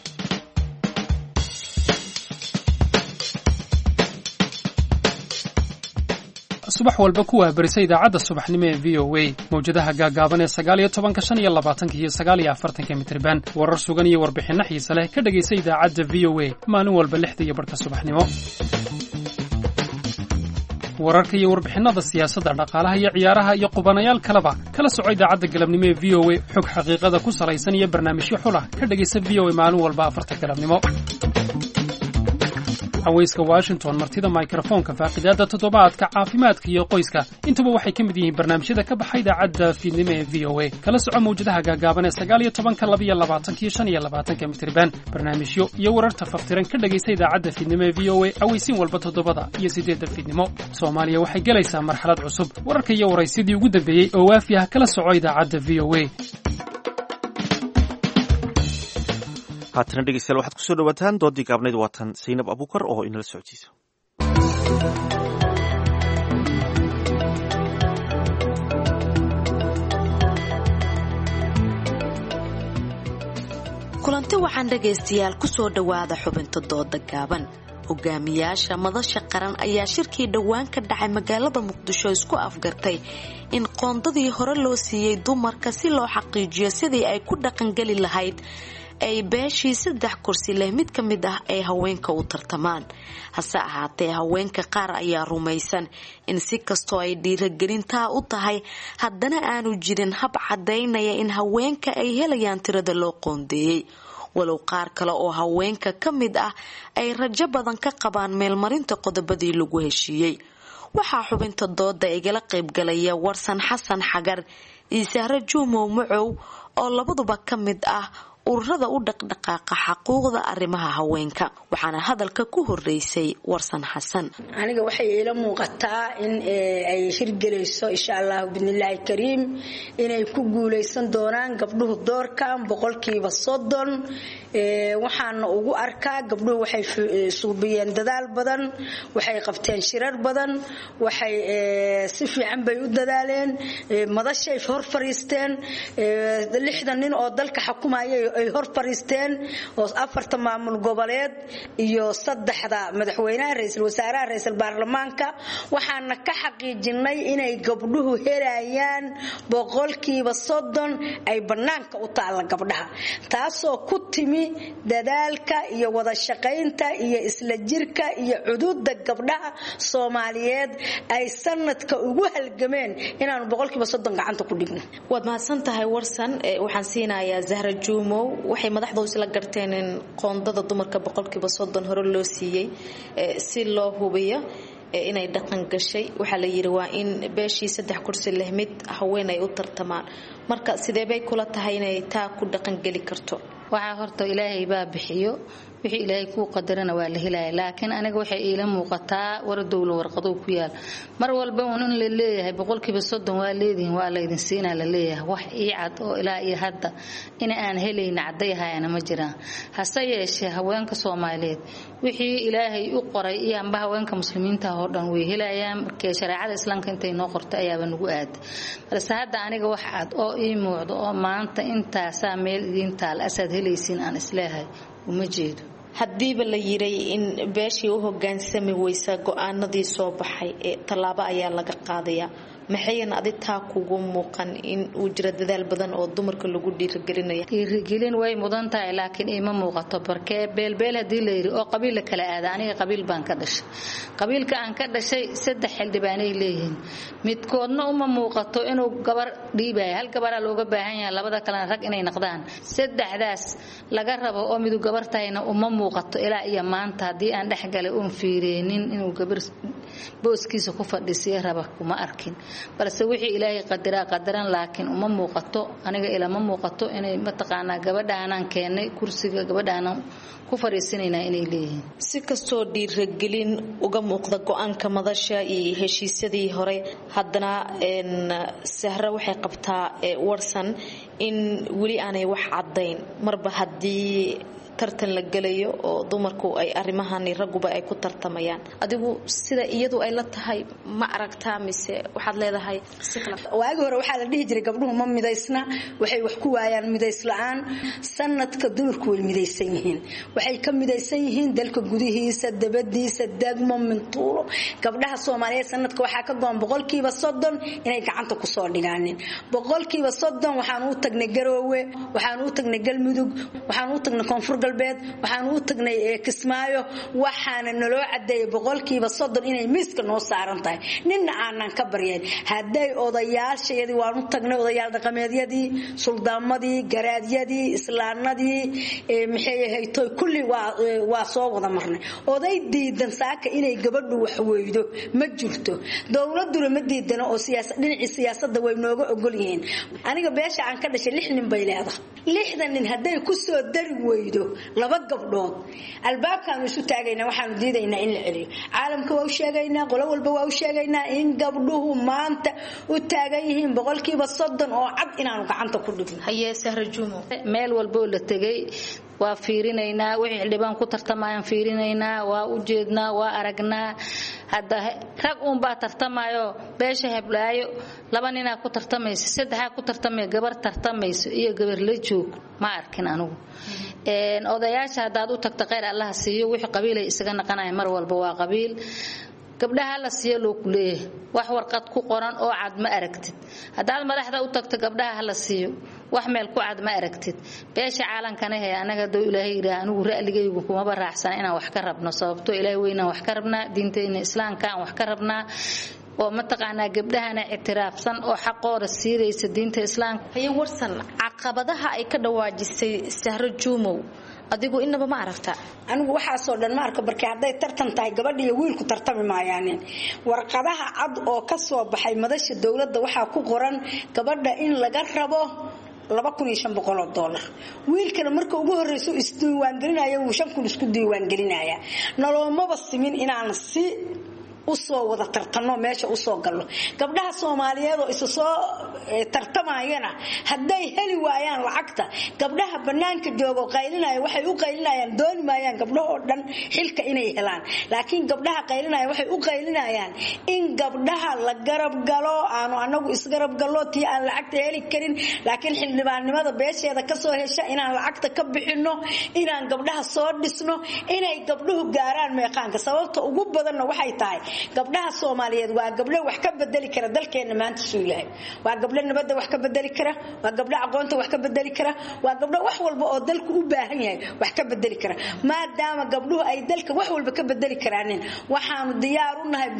subax walba kuwaa barisa idaacadda subaxnimo ee VOA mawjadaha gaagaaban ee 19 iyo 20 iyo 49 mitirban warar sugan iyo warbixinno xiiso leh ka dhagaysa idaacadda VOA maalin walba 6 iyo barka subaxnimo wararka iyo warbixinada siyaasadda dhaqaalaha iyo ciyaaraha iyo qubanayaal kaleba kala soco idaacadda galabnimo ee VOA xog xaqiiqada ku salaysan iyo barnaamijyo xul ah ka dhagaysa VOA maalin walba 4 galabnimo hawayska Washington martida microphone-ka faaqidaada toddobaadka caafimaadka iyo qoyska intuba waxay ka mid yihiin barnaamijyada ka baxay idaacadda fiidnimo ee VOA kala soco mawjadaha gaagaaban ee 19 iyo 20 iyo 25 mitirban barnaamijyo iyo wararta faftiran ka dhagaysa idaacadda fiidnimo ee VOA awaysiin walba toddobada iyo 8 fiidnimo Soomaaliya waxay galaysaa marxalad cusub wararka iyo waraysidii ugu dambeeyay oo waafi ah kala soco idaacadda VOA haatana dhegeystayaal waxaad kusoo dhawaataan doodii gaabnayd waatan Saynab Abuukar oo inala socodsiisa kulanti waxaan dhagaystayaal kusoo dhawaada xubinta dooda gaaban hogaamiyaasha madasha qaran ayaa shirkii dhowaan ka dhacay magaalada Muqdisho isku afgartay in qoondadii hore loo siiyay dumarka si loo xaqiijiyo sidii ay ku dhaqan gali lahayd ay beeshii 3 kursi leh mid ka mid ah ay haweenka u tartamaan. hase ahaatee haweenka qaar ayaa rumaysan in si kastoo ay dhiirigelintaa u tahay haddana aanu jirin hab cadaynaya in haweenka ay helayaan tirada loo qoondeeyay. walow qaar kale oo haweenka ka mid ah ay rajo badan ka qabaan meelmarinta qodobadii lagu heshiiyey. waxaa xubinta dooda igala qaybgalaya Warsan Xasan Xagar iyo Sahra Juumow Macow oo labaduba ka mid ah ururada u dhaqdhaqaaqa xuquuqda arrimaha haweenka. waxaana hadalka ku horeysay Warsan Xasan. aniga waxay ila muuqataa in ay hirgelayso insha Allah bidnillaahi kariim inay ku guuleysan doonaan gabdhuhu doorkan 30%. waxaan ugu arkaa gabdhuhu waxay suubiyeen dadaal badan, waxay qabteen shirar badan, waxay si fiican bay u dadaaleen, madashay hor fariisteen 60 nin oo dalka xukumayay ay hor fariisteen oo 4 maamul goboleed iyo 3 madaxweynaha ra'iisul wasaaraha ra'iisul baarlamaanka. waxaan ka xaqiijinay inay gabdhuhu helayaan 30% ay banaanka u taala gabdhaha, taasoo ku timi dadaalka iyo wada shaqaynta iyo isla jirka iyo xuduudda gabdhaha Soomaaliyeed ay sanadka ugu halgameen inaan 30% gacanta ku dhigno. waad mahadsantahay Warsan. waxaan siinayaa Zahra Juumow. waxay madaxdu isla garteen in qoondada dumarka 30% hore loo siiyay si loo hubiyo inay dhaqan gashay. waxa la yiri waa in beeshii 3 kursi leh mid haween ay u tartamaan. marka sidee bay kula tahay inay taa ku dhaqan gali karto? waxa horta Ilaahay baa bixiyo wixii Ilaahay ku qadarana waa la helay, laakiin aniga waxay ila muuqataa war dawlo warqado ku yaal mar walba in la leeyahay 30% waa leedin waa la idin siinaa la leeyahay. wax ii cad oo ilaa iyo hadda in aan helayna cadayhayna ma jiraan. hase yeeshee haweenka Soomaaliyeed wixii Ilaahay u qoray iyo amba haweenka muslimiinta oo dhan way helayaan markay shariicada islaamka intay noo qortay ayaaba nagu aad. balse hadda aniga wax cad oo ii muuqdo oo maanta intaas meel idin taal asad helaysin aan isleeyahay uma jeedo. haddiiba la yiray in beeshii u hogaansami weysa go'aanadii soo baxay talaabo ayaa laga qaadayaa. maxayna aditaa kugu muuqan in uu jira dadaal badan oo dumarka lagu dhiirigelinayo? dhiirigelin way mudan tahay laakiin ima muuqato barkee beelbeel hadii la yiri oo qabiil kala aada. aniga qabiil baan ka dhashay, qabiilka aan ka dhashay 3 xildhibaanay leeyihiin, midkoodna uma muuqato inuu gabar dhiibay. hal gabar looga baahan yahay, labada kale rag inay noqdaan. 3daas laga rabo oo mid gabar tahayna uma muuqato ilaa iyo maanta hadii aan dhaxgalay uun fiireenin inuu gabar booskiisa ku fadhisiyo raba kuma arkin. balse wixii Ilaahay qadaran laakiin uma muuqato. aniga ila ma muuqato inay mataqaana gabadhaanan keenay kursiga gabadhaanan ku fariisinayna inay leeyihiin. si kastoo dhiirigelin uga muuqda go'aanka madasha iyo heshiisyadii hore, haddana Sahra waxay qabtaa Warsan in wali aanay wax cadayn marba hadii tartan la galayo oo dumarku ay arimahan raguba ay ku tartamayaan. adigu sida iyadu ay la tahay ma aragtaa mise waxaad leedahay si kala? waagi hore waxa la dhihi jiray gabdhuhu ma midaysna, waxay wax ku waayaan midays la'aan. sanadka dumarku way midaysan yihiin, waxay ka midaysan yihiin dalka gudihiisa, dabadiisa, degmo, mintuulo. gabdhaha Soomaaliyeed sanadka waxa ka go'an 30% inay gacanta ku soo dhigaanin. 30% waxaan u tagnay Garoowe, waxaan u tagnay Galmudug, waxaan u tagnay Koonfur galbeed, waxaan u tagnay Kismaayo. waxaana naloo cadeeyay 30% inay miiska noo saaran tahay, ninna aanan ka baryeyn. haday odayaashayadii waan u tagnay, odayaal dhaqameedyadii, suldaamadii, garaadyadii, islaanadii, maxay haytay kulli waa soo wada marnay. oday diidan saaka inay gabadhu wax weydo ma jirto. dawladuna ma diidana oo dhinaca siyaasadda way nooga ogol yihiin. aniga beesha aan ka dhashay 6 nin bay leedahay. 6 nin haday ku soo dari weydo 2 gabdhood albaabkaan isu taagayna waxaan diidaynaa in la celiyo. caalamka waa u sheegaynaa, qolo walba waa u sheegaynaa in gabdhuhu maanta u taagan yihiin 30% oo cad inaanu gacanta ku dhigno. hayee Sahra Juumow. meel walba oo la tagay waa fiirinaynaa, wixii xildhibaan ku tartamayaan fiirinaynaa, waa u jeednaa, waa aragnaa. hadda rag uun baa tartamayo beesha heblaayo 2 nin ku tartamayso, 3 ku tartamay, gabar tartamayso iyo gabar la joog ma arkin anigu. odayaasha hadaad u tagto khayr Allah siiyo wixii qabiil ay isaga naqanay mar walba waa qabiil. gabdhaha la siiyo loo ku leeyahay wax warqad ku qoran oo cad ma aragtid haddaad madaxda u tagto gabdhaha la siiyo wax meel ku cad ma aragtid beesha caalankana hay anaga doo ilaahay yiraahdo anigu ra'ligaygu kuma baraxsan inaan wax ka rabno sababtoo ilaahay weynaan wax ka rabnaa diinteena islaamka aan wax ka rabnaa oo mataqaanaa gabdhahana ictiraafsan oo xaqooda siiraysa diinta islaamka haye warsan caqabadaha ay ka dhawaajisay Sahro Juumow adigu inaba ma aragta anigu waxaasoo dhan ma arko barkii hadday tartan tahay gabadha iyo wiilku tartami maayaan warqadaha cad oo ka soo baxay madasha dawladda waxaa ku qoran gabadha in laga rabo $2,500 wiilkana marka ugu horeyso isdiiwaan gelinayo uu $5,000 isku diiwaan gelinaya naloomaba simin inaan si usoo wada tartano meesha usoo galno gabdhaha Soomaaliyeed oo isu soo tartamayana hadday heli waayaan lacagta gabdhaha banaanka joogo qaylinaya waxay u qaylinayaan dooni maayaan gabdhaha dhan xilka inay helaan laakiin gabdhaha qaylinaya waxay u qaylinayaan in gabdhaha la garab galo aanu anagu isgarab galo tii aan lacagta heli karin laakiin xildhibaannimada beesheeda ka soo hesha inaan lacagta ka bixino inaan gabdhaha soo dhisno inay gabdhuhu gaaraan meeqaanka sababta ugu badan waxay tahay gabdhaha Soomaaliyeed waa gabdho wax ka bedeli kara dalkeena maanta soo yahay waa gabdho nabadda wax ka bedeli kara waa gabdho aqoonta wax ka bedeli kara waa gabdho wax walba oo dalku u baahan yahay wax ka bedeli kara maadaama gabdhuhu ay dalka wax walba ka bedeli karaan waxaanu diyaar u nahay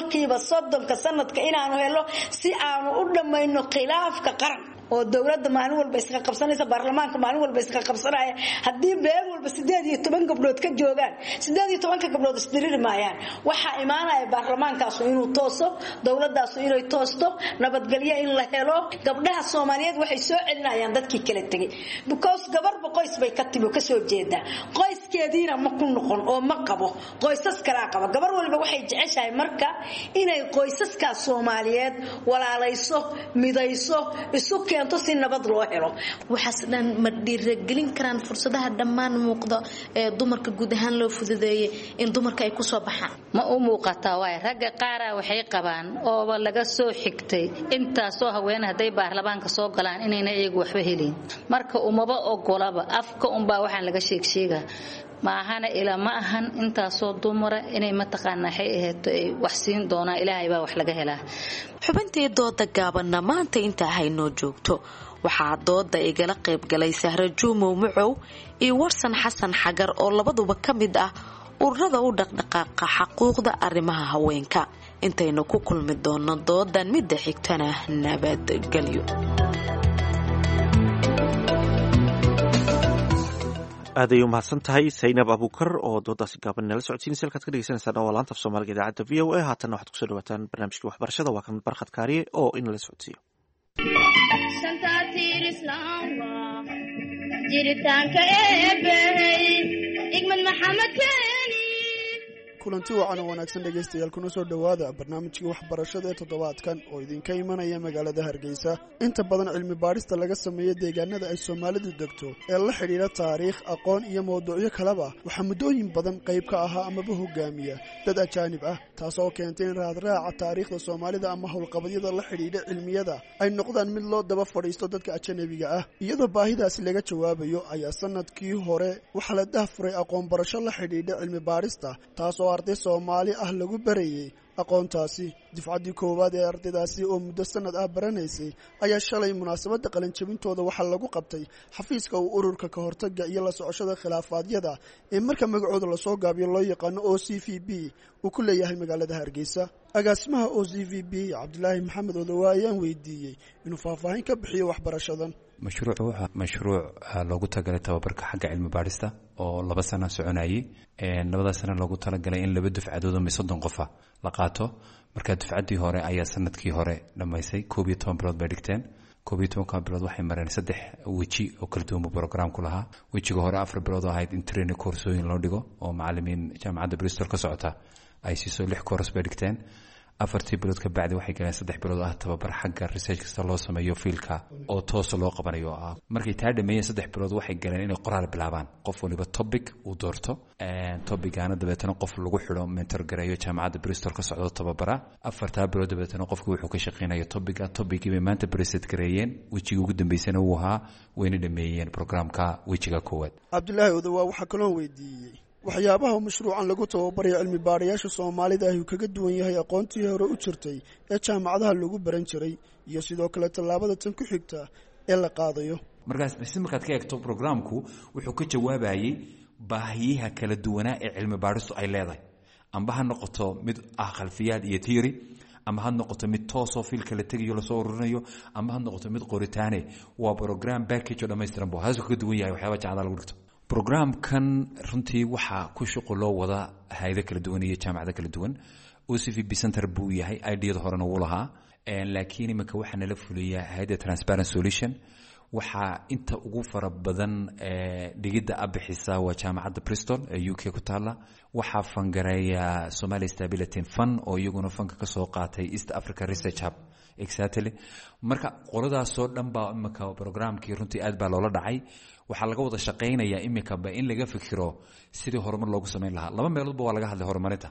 30% sanadka inaanu helo si aanu u dhamayno khilaafka qaran oo dawladda maalin walba iska qabsanaysa baarlamaanka maalin walba iska qabsanaya hadii beel walba 18 gabdhood ka joogan 18 gabdhood isdiriri maayaan waxa imaanaya baarlamaankaas inuu tooso dawladdaas inay toosto nabadgelyo in la helo gabdhaha Soomaaliyeed waxay soo celinayaan dadkii kala tagay because gabarba qoys bay ka timo ka soo jeeda qoyskeediina ma ku noqon oo ma qabo qoysas kala qaba gabar walba waxay jeceshahay marka inay qoysaska Soomaaliyeed walaalayso midayso isu keento si nabad loo helo waxaas dhan ma dhiirigelin karaan fursadaha dhammaan muuqda ee dumarka guud ahaan loo fududeeyay in dumarka ay ku soo baxaan ma u muuqataa way ragga qaar waxay qabaan oo laga soo xigtay intaas oo haween haday baarlamaanka soo galaan inayna iyagu waxba helin marka umaba ogolaba afka baa waxaan laga sheegsheega maahana ila ma ahan intaasoo dumara inay mataqaanaa waxay ahayd wax siin doonaa ilaahay baa wax laga helaa xubintii dooda gaabanna maanta inta haynoo joogto waxaa dooda igala qayb galay Sahro Juumow Mucow iyo Warsan Xasan Xagar oo labaduba ka mid ah ururada u dhaqdhaqaaqa xuquuqda arrimaha haweenka intaynu ku kulmi doono doodan midda xigtana nabadgelyo aaday u mahadsan tahay Saynab Abuukar oo doodaasi gaaban nala socodsiinaysa halkaad ka dhegeysaneysaan oo laanta af Soomaaliga idaacadda VOA haatana waxaad kusoo dhawaataan barnaamijkii waxbarashada waa kan Barkhad Kaariye oo in la socodsiiyo jiritaanka eebbahey igmad maxamed keeni kulanti wacan oo wanaagsan dhegaystayaal kuna soo dhowaada barnaamijkii waxbarashada ee toddobaadkan oo idinka imanaya magaalada Hargeysa inta badan cilmi baarista laga sameeyo deegaanada ay Soomaalidu degto ee la xiriira taariikh aqoon iyo mowduucyo kaleba waxa muddooyin badan qayb ka ahaa amaba hogaamiya dad ajaanib ah taas oo keentay in raadraaca taariikhda Soomaalida ama howlqabadyada la xiriira cilmiyada ay noqdaan mid loo daba fadhiisto dadka ajnabiga ah iyadoo baahidaasi laga jawaabayo ayaa sanadkii hore waxa la daahfuray aqoon barasho la xiriira cilmi baarista taas oo arday Soomaali ah lagu barayay aqoontaasi difcadii koowaad ee ardaydaasi oo muddo sanad ah baranaysay ayaa shalay munaasabada qalinjabintooda waxa lagu qabtay xafiiska uu ururka ka hortagga iyo la socoshada khilaafaadiyada ee marka magacooda la soo gaabiyo loo yaqaano OCVB uu ku leeyahay magaalada Hargeysa agaasimaha OCVB Cabdulaahi Maxamed Odawa ayaan weydiiyey inuu faahfaahin ka bixiyo waxbarashadan mashruuc loogu talagalay tababarka xagga cilmi baarista oo 2 sano soconayay 2 sano loogu talagalay in 2 dufcadood oo 30 qof la qaato marka dufcadii hore ayaa sanadkii hore dhamaysay 12 bilood bay dhigteen 12 bilood waxay mareen 3 weji oo kala duwan programku lahaa wejiga hore 4 bilood oo ahayd in training koorsooyin loo dhigo oo macallimiin jaamacadda Bristol ka socota ay siiso 6 koors bay dhigteen 4 bilood ka bacdi waxay galeen 3 bilood ah tababar xagga research kasta loo sameeyo fiilka oo toos loo qabanayo markay taa dhameeyeen 3 bilood waxay galeen inay qoraal bilaabaan qof waliba topic uu doorto topic-aana dabeetana qof lagu xidho mentor gareeyo jaamacadda Bristol ka socdo tababara 4 bilood dabeetana qofku wuxuu ka shaqeynayo topic-ii bay maanta preset gareeyeen wejiga ugu dambeysana uu ahaa wayna dhameeyeen programka wejiga koowaad Cabdulaahi Odawa waxa kaloo weydiiyey waxyaabaha mashruucan lagu tababarayo cilmi baarayaasha soomaalida ahi uu kaga duwan yahay aqoontii hore u jirtay ee jaamacadaha lagu baran jiray iyo sidoo kale tallaabada tan ku xigta ee la qaadayo. markaas si markaad ka eegto programku wuxuu ka jawaabayay baahiyaha kala duwanaa ee cilmi baaristu ay leedahay, amba ha noqoto mid ah khalfiyaad iyo theory, ama ha noqoto mid toosoo fiilka la tegayo lasoo ururinayo, ama ha noqoto mid qoritaane. waa program package oo dhammaystiran bu haasuu kaga duwan yahay waxyaaba jaamacadaha lagu dhigto. programkan runtii waxaa ku shuqul loo wada hay'ado kala duwan iyo jaamacado kala duwan. OCVP Center buu yahay, idada horena wuu lahaa, laakiin iminka waxaa nala fuliyaa hay'adda Transparent Solution. waxaa inta ugu fara badan dhigidda abixisa waa jaamacadda Bristol ee UK ku taala. waxaa fangareeya Somali Stability Fund oo iyaguna fanka ka soo qaatay East Africa Research Hub exactly. marka qoladaasoo dhan baa iminka programkii runtii aad baa loola dhacay. waxaa laga wada shaqaynayaa iminkaba in laga fikiro sidii horumar loogu samayn lahaa. laba meeloodba waa laga hadlay horumarinta,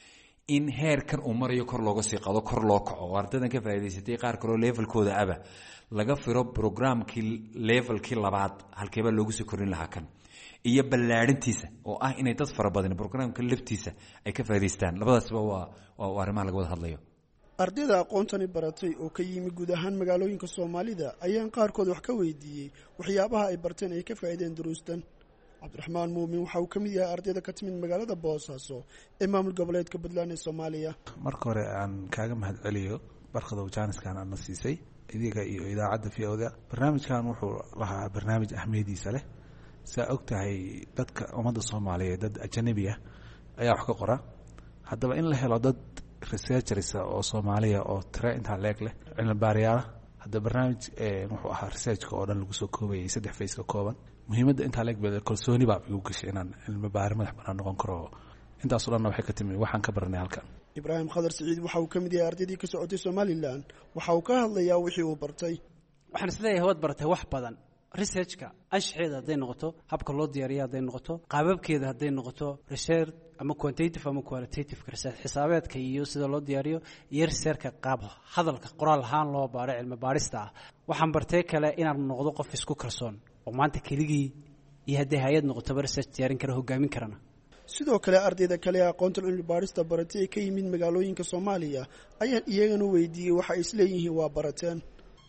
in heerkan uu marayo kor looga sii qaado, kor loo kaco oo ardaydan ka faa'iidaysatay qaar kaloo levelkooda aba laga firo programkii levelkii labaad halkeebaa loogu sii korin lahaa kan, iyo ballaadhintiisa oo ah inay dad fara badan programka laftiisa ay ka faa'iidaystaan. labadaasba waa arrimaha laga wada hadlayo. ardayda aqoontani baratay oo ka yimi guud ahaan magaalooyinka Soomaalida ayaan qaarkood wax ka weydiiyey waxyaabaha ay barteen ay ka faa'iideen duruustan. cabdiraxmaan muumin waxa uu ka mid yahay ardayda ka timid magaalada Boosaaso ee maamul goboleedka Puntland ee Soomaaliya. marka hore aan kaaga mahadceliyo barkada jaaniskan aad na siisay idiga iyo idaacadda VOda. barnaamijkan wuxuu lahaa barnaamij ahmiyadiisa leh. saa og tahay dadka ummadda Soomaaliyeed dad ajnabi ah ayaa wax ka qora. haddaba in la helo dad researchers oo Soomaaliya oo tira intaa leeg leh cilmi baarayaal, hadda barnaamij wuxuu ahaa researchka oo dhan lagu soo koobayay 3 phase ka kooban. muhiimadda intaa leeg baa kalsooni baa igu gashay inaan cilmi baare madax bannaan noqon karo. intaas oo dhan waxay ka timid waxaan ka baranay halkan. Ibraahim Khadar Saciid waxa uu ka mid yahay ardaydii ka socotay Somaliland. waxa uu ka hadlayaa wixii uu bartay. waxaan isleeyahay waad bartay wax badan. researchka anshaxeeda hadday noqoto, habka loo diyaariyo hadday noqoto, qaababkeeda hadday noqoto, research ama quantitative ama qualitative research, xisaabeedka iyo sida loo diyaariyo, iyo researchka qaab hadalka qoraal ahaan loo baaro cilmi baarista ah. waxaan bartay kale inaan noqdo qof isku kalsoon oo maanta keligii iyo haddii hay'ad noqotaba research diyaarin kara, hogaamin karana. sidoo kale ardayda kale ee aqoonta cilmi baarista baratay ee ka yimid magaalooyinka Soomaaliya ayaan iyagana weydiiyey waxa ay isleeyihiin waa barateen.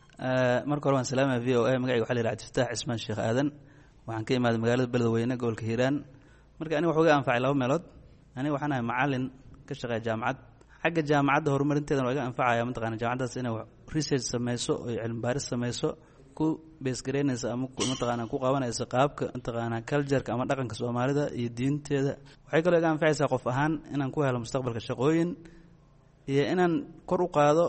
marka hore waan salaamay VOA. magacayga waxaa la yidhaha Cabdifataax Cismaan Sheekh Aadan. waxaan ka imaaday magaalada Beledweyne gobolka Hiiraan. marka aniga waxaa uga anfacay 2 meelood. aniga waxaan ahay macallin ka shaqeeya jaamacad. xagga jaamacadda horumarinteeda waa iga anfacaya mataqaana jaamacadaas inay research samayso oo cilmi baaris samayso ku base gareynaysa ama mataqaana ku qabanaysa qaabka mataqaana culture-ka ama dhaqanka Soomaalida iyo diinteeda. waxay kaloo iga anfacaysaa qof ahaan inaan ku helo mustaqbalka shaqooyin iyo inaan kor u qaado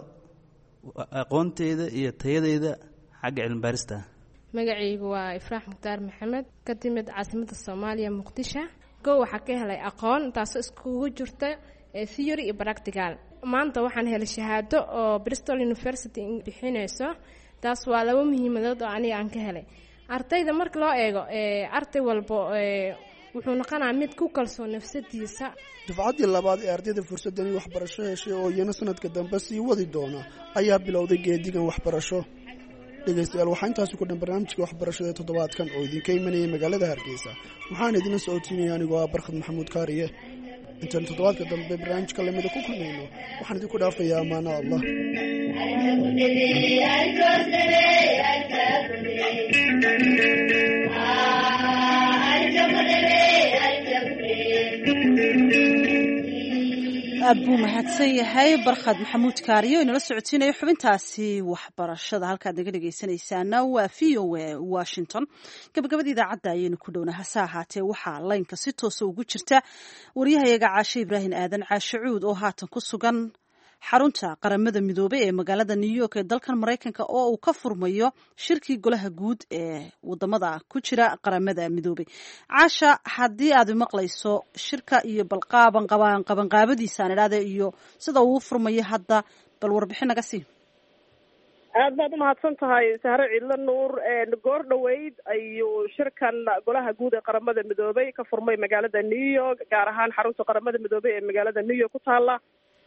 aqoonteeda iyo tayadeyda xagga cilmi baarista. magacaygu waa Ifraax Mukhtaar Maxamed, ka timid caasimadda Soomaaliya Muqdisho. waxaa ka helay aqoon taasoo iskugu jirta theory iyo practical. maanta waxaan helay shahaado oo Bristol University bixinayso. taas waa 2 muhiimadood oo aniga aan ka helay. ardayda marka loo eego arday walba wuxuu noqonaa mid ku kalsoon nafsadiisa. dufcaddii labaad ee ardayda fursadani waxbarasho heshay oo iyana sanadka dambe sii wadi doona ayaa bilowday geedigan waxbarasho. dhegaystayaal waxaa intaasi ku dhan barnaamijka waxbarashada toddobaadkan oo idinka imanayay magaalada Hargeysa. waxaan idin soo tiinay anigoo ah Barkhad Maxamuud Kaariye. intaan toddobaadka dambe barnaamijka lamida ku kulmayno waxaan idinku dhaafayaa amaano Allah. aad buu mahadsan yahay Barkhad Maxamuud Kaariyo inala socodsiinayo xubintaasi waxbarashada. halkaad naga dhegaysanaysaana waa VOA Washington. gabagabada idaacadda ayaynu ku dhownahay. hase ahaatee waxaa laynka si toosa ugu jirta wariyahayaga Caashe Ibraahim Aadan Caashe Cuud oo haatan ku sugan xarunta qaramada midoobay ee magaalada New York ee dalkan Mareykanka oo uu ka furmayo shirkii golaha guud ee wadamada ku jira qaramada midoobay. Caasha, haddii aad maqlayso shirka iyo qabanqaabadiisa aan idhaahdo iyo sida uu furmayo hadda, bal warbixin naga sii. aad baad u mahadsan tahay Sahre Ciidla Nuur. goor dhaweyd ayuu shirkan golaha guud ee qaramada midoobay ka furmay magaalada New York, gaar ahaan xarunta qaramada midoobay ee magaalada New York ku taala.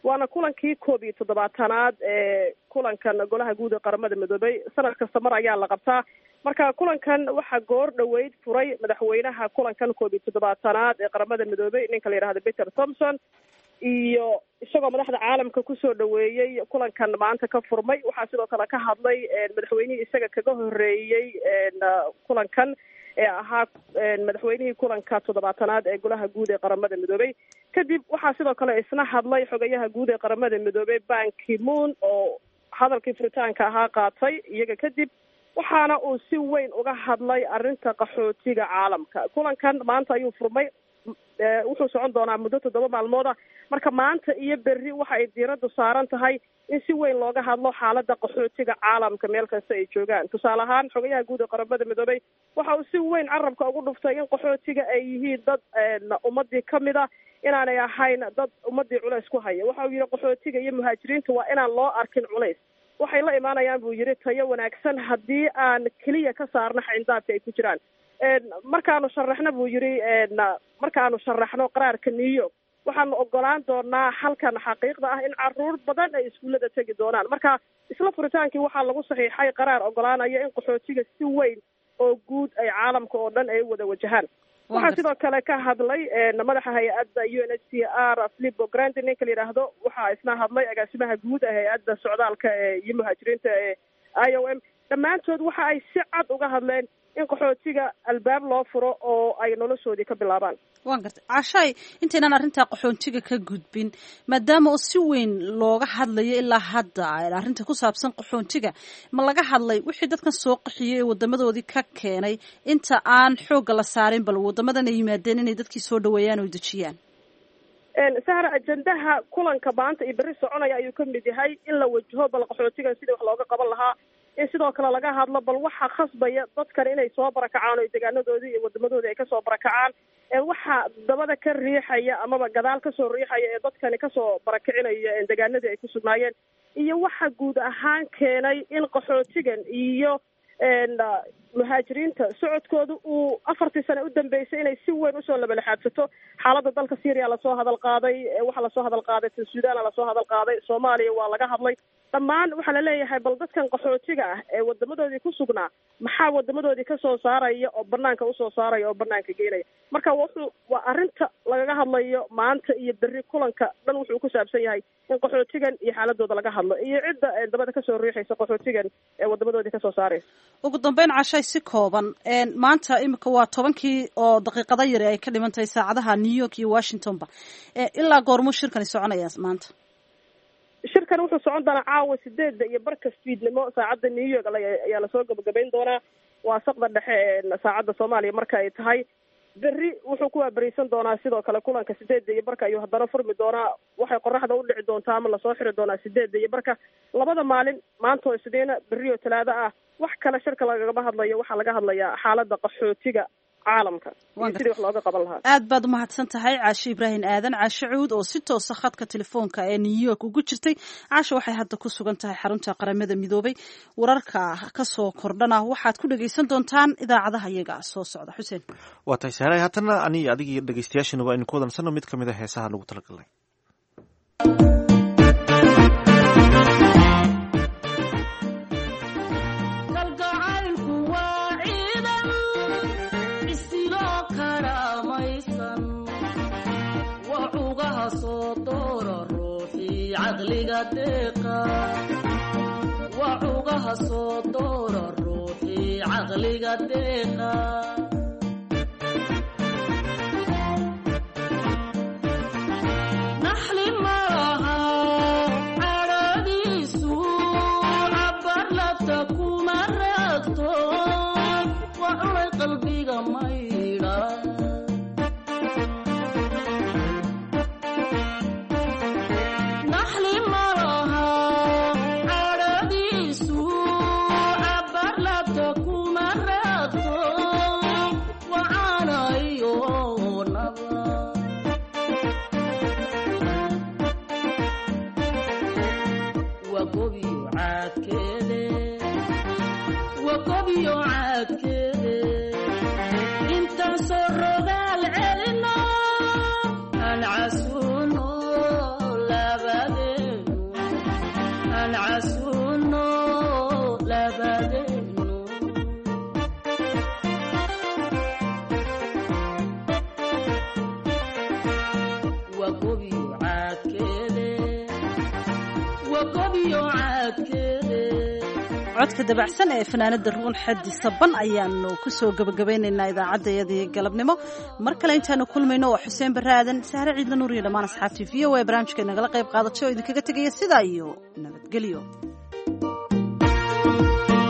waana kulankii 71aad ee kulankan golaha guud ee qaramada midoobay. sanad kasta mar ayaa la qabtaa. marka kulankan waxaa goor dhaweyd furay madaxweynaha kulankan 71aad ee qaramada midoobay ninka la yidhaahdo Peter Thompson, iyo isagoo madaxda caalamka kusoo dhaweeyey kulankan maanta ka furmay. waxaa sidoo kale ka hadlay madaxweynihii isaga kaga horeeyey kulankan ee ahaa madaxweynihii kulanka 70aad ee golaha guud ee qaramada midoobay. kadib waxaa sidoo kale isna hadlay xogayaha guud ee qaramada midoobay Ban Ki-moon oo hadalkii furitaanka ahaa qaatay iyaga kadib, waxaana uu si weyn uga hadlay arrinta qaxootiga caalamka. kulankan maanta ayuu furmay, wuxuu socon doonaa muddo 7 maalmooda. marka maanta iyo berri waxa ay diiraddu saaran tahay in si weyn looga hadlo xaaladda qaxootiga caalamka meel kasta ay joogaan. tusaale ahaan xogayaha guud ee qaramada midoobay waxa uu si weyn carabka ugu dhuftay in qaxootiga ay yihiin dad ummadii kamid ah, inaanay ahayn dad ummadii culays ku haya. waxa uu yihi qaxootiga iyo muhaajiriinta waa inaan loo arkin culays, waxay la imaanayaan buu yihi tayo wanaagsan haddii aan keliya ka saarno xindaabka ay ku jiraan. markaanu sharaxno buu yihi markaanu sharaxno qaraarka New York waxaanu ogolaan doonaa halkan xaqiiqda ah in caruur badan ay iskuullada tegi doonaan. marka isla furitaankii waxaa lagu saxiixay qaraar ogolaanaya in qaxootiga si weyn oo guud ay caalamka oo dhan ay wada wajahaan. waxaa sidoo kale ka hadlay madaxa hay-adda UNHCR Filippo Grandi ninka la yidhaahdo. waxaa isna hadlay agaasimaha guud ee hay-adda socdaalka iyo muhaajiriinta ee IOM. dhammaantood waxa ay si cad uga hadleen in qaxootiga albaab loo furo oo ay noloshoodii ka bilaabaan. waan gartay cashay, intaynaan arrintaa qaxootiga ka gudbin, maadaama oo si weyn looga hadlayo ilaa hadda arrinta ku saabsan qaxootiga, ma laga hadlay wixii dadkan soo qaxiyey ee wadamadoodii ka keenay inta aan xoogga la saarin bal wadamadan ay yimaadeen inay dadkii soo dhaweeyaan oo dejiyaan? sahra, ajendaha kulanka maanta iyo berri soconaya ayuu ka mid yahay in la wajaho bal qaxootigan sidii wax looga qaban lahaa, in sidoo kale laga hadlo bal waxa khasbaya dadkan inay soo barakacaan oo deegaanadoodii iyo wadamadoodii ay kasoo barakacaan, waxa dabada ka riixaya amaba gadaal kasoo riixaya ee dadkani kasoo barakicinaya deegaanadii ay ku sugnaayeen, iyo waxa guud ahaan keenay in qaxootigan iyo muhaajiriinta socodkooda uu 4 sano u dambeysay inay si weyn usoo labalexaadsato. xaaladda dalka Syria lasoo hadal qaaday, waxaa lasoo hadal qaaday Suudaan lasoo hadal qaaday, Soomaaliya waa laga hadlay. dhammaan waxaa la leeyahay bal dadkan qaxootiga ah ee wadamadoodii ku sugnaa maxaa wadamadoodii kasoo saaraya oo banaanka usoo saaraya oo banaanka geenaya. marka waa arrinta lagaga hadlayo maanta iyo berri kulanka dhan wuxuu ku saabsan yahay in qaxootigan iyo xaaladooda laga hadlo iyo cidda dabada kasoo riixaysa qaxootigan ee wadamadoodii kasoo saaraysa. ugu dambeyn cashay, si kooban, maanta imika waa 10 oo daqiiqada yare ay ka dhiman tahay saacadaha New York iyo Washingtonba. ilaa goormuu shirkani soconaya maanta? shirkan wuxuu socon doonaa caawa 8:15 fiidnimo saacadda New York ayaa lasoo gabagabayn doonaa. waa saqda dhexe saacadda Soomaaliya marka ay tahay. berri wuxuu ku waabariisan doonaa sidoo kale kulanka 8:15 ayuu haddana furmi doonaa. waxay qoraxda u dhici doontaa ama lasoo xiri doonaa 8:15. labada maalin, maanta oo Isniina, berri oo Talaado ah, wax kale shirka lagagama hadlayo. waxaa laga hadlayaa xaaladda qaxootiga caalamka iyo sidii wax looga qaban lahaa. aad baad umahadsan tahay Caashe Ibraahin Aadan, Caashe Cuud oo si toosa khadka telefoonka ee New York ugu jirtay. Caashe waxay hadda ku sugan tahay xarunta qaramada midoobay. wararka ka soo kordhana waxaad ku dhageysan doontaan idaacadaha iyaga soo socda. Xuseen, waa tahay saaray. haatana aniga adiga iyo dhageystayaashana waa in ku wadansano mid kamid ah heesaha lagu talagalay. وعوغها صدور الروحي عقلي قديقة نحلي معها عربي سوء عبر لفتكو مرقتو وعوي قلبي غميرا adduuno labadeenu wagobiyo caadkeede wagobiyo caadkeede codka dabacsan ee fanaanada ruun xaddi saban ayaanu kusoo gabagabeynaynaa idaacaddayadii galabnimo mar kale intaanu kulmayno waa xuseen barre aadan sahre ciidla nuur iyo dhammaan asxaabtii v o a barnaamijka nagala qayb qaadatay oo idinkaga tegaya sidaa iyo nabadgelyo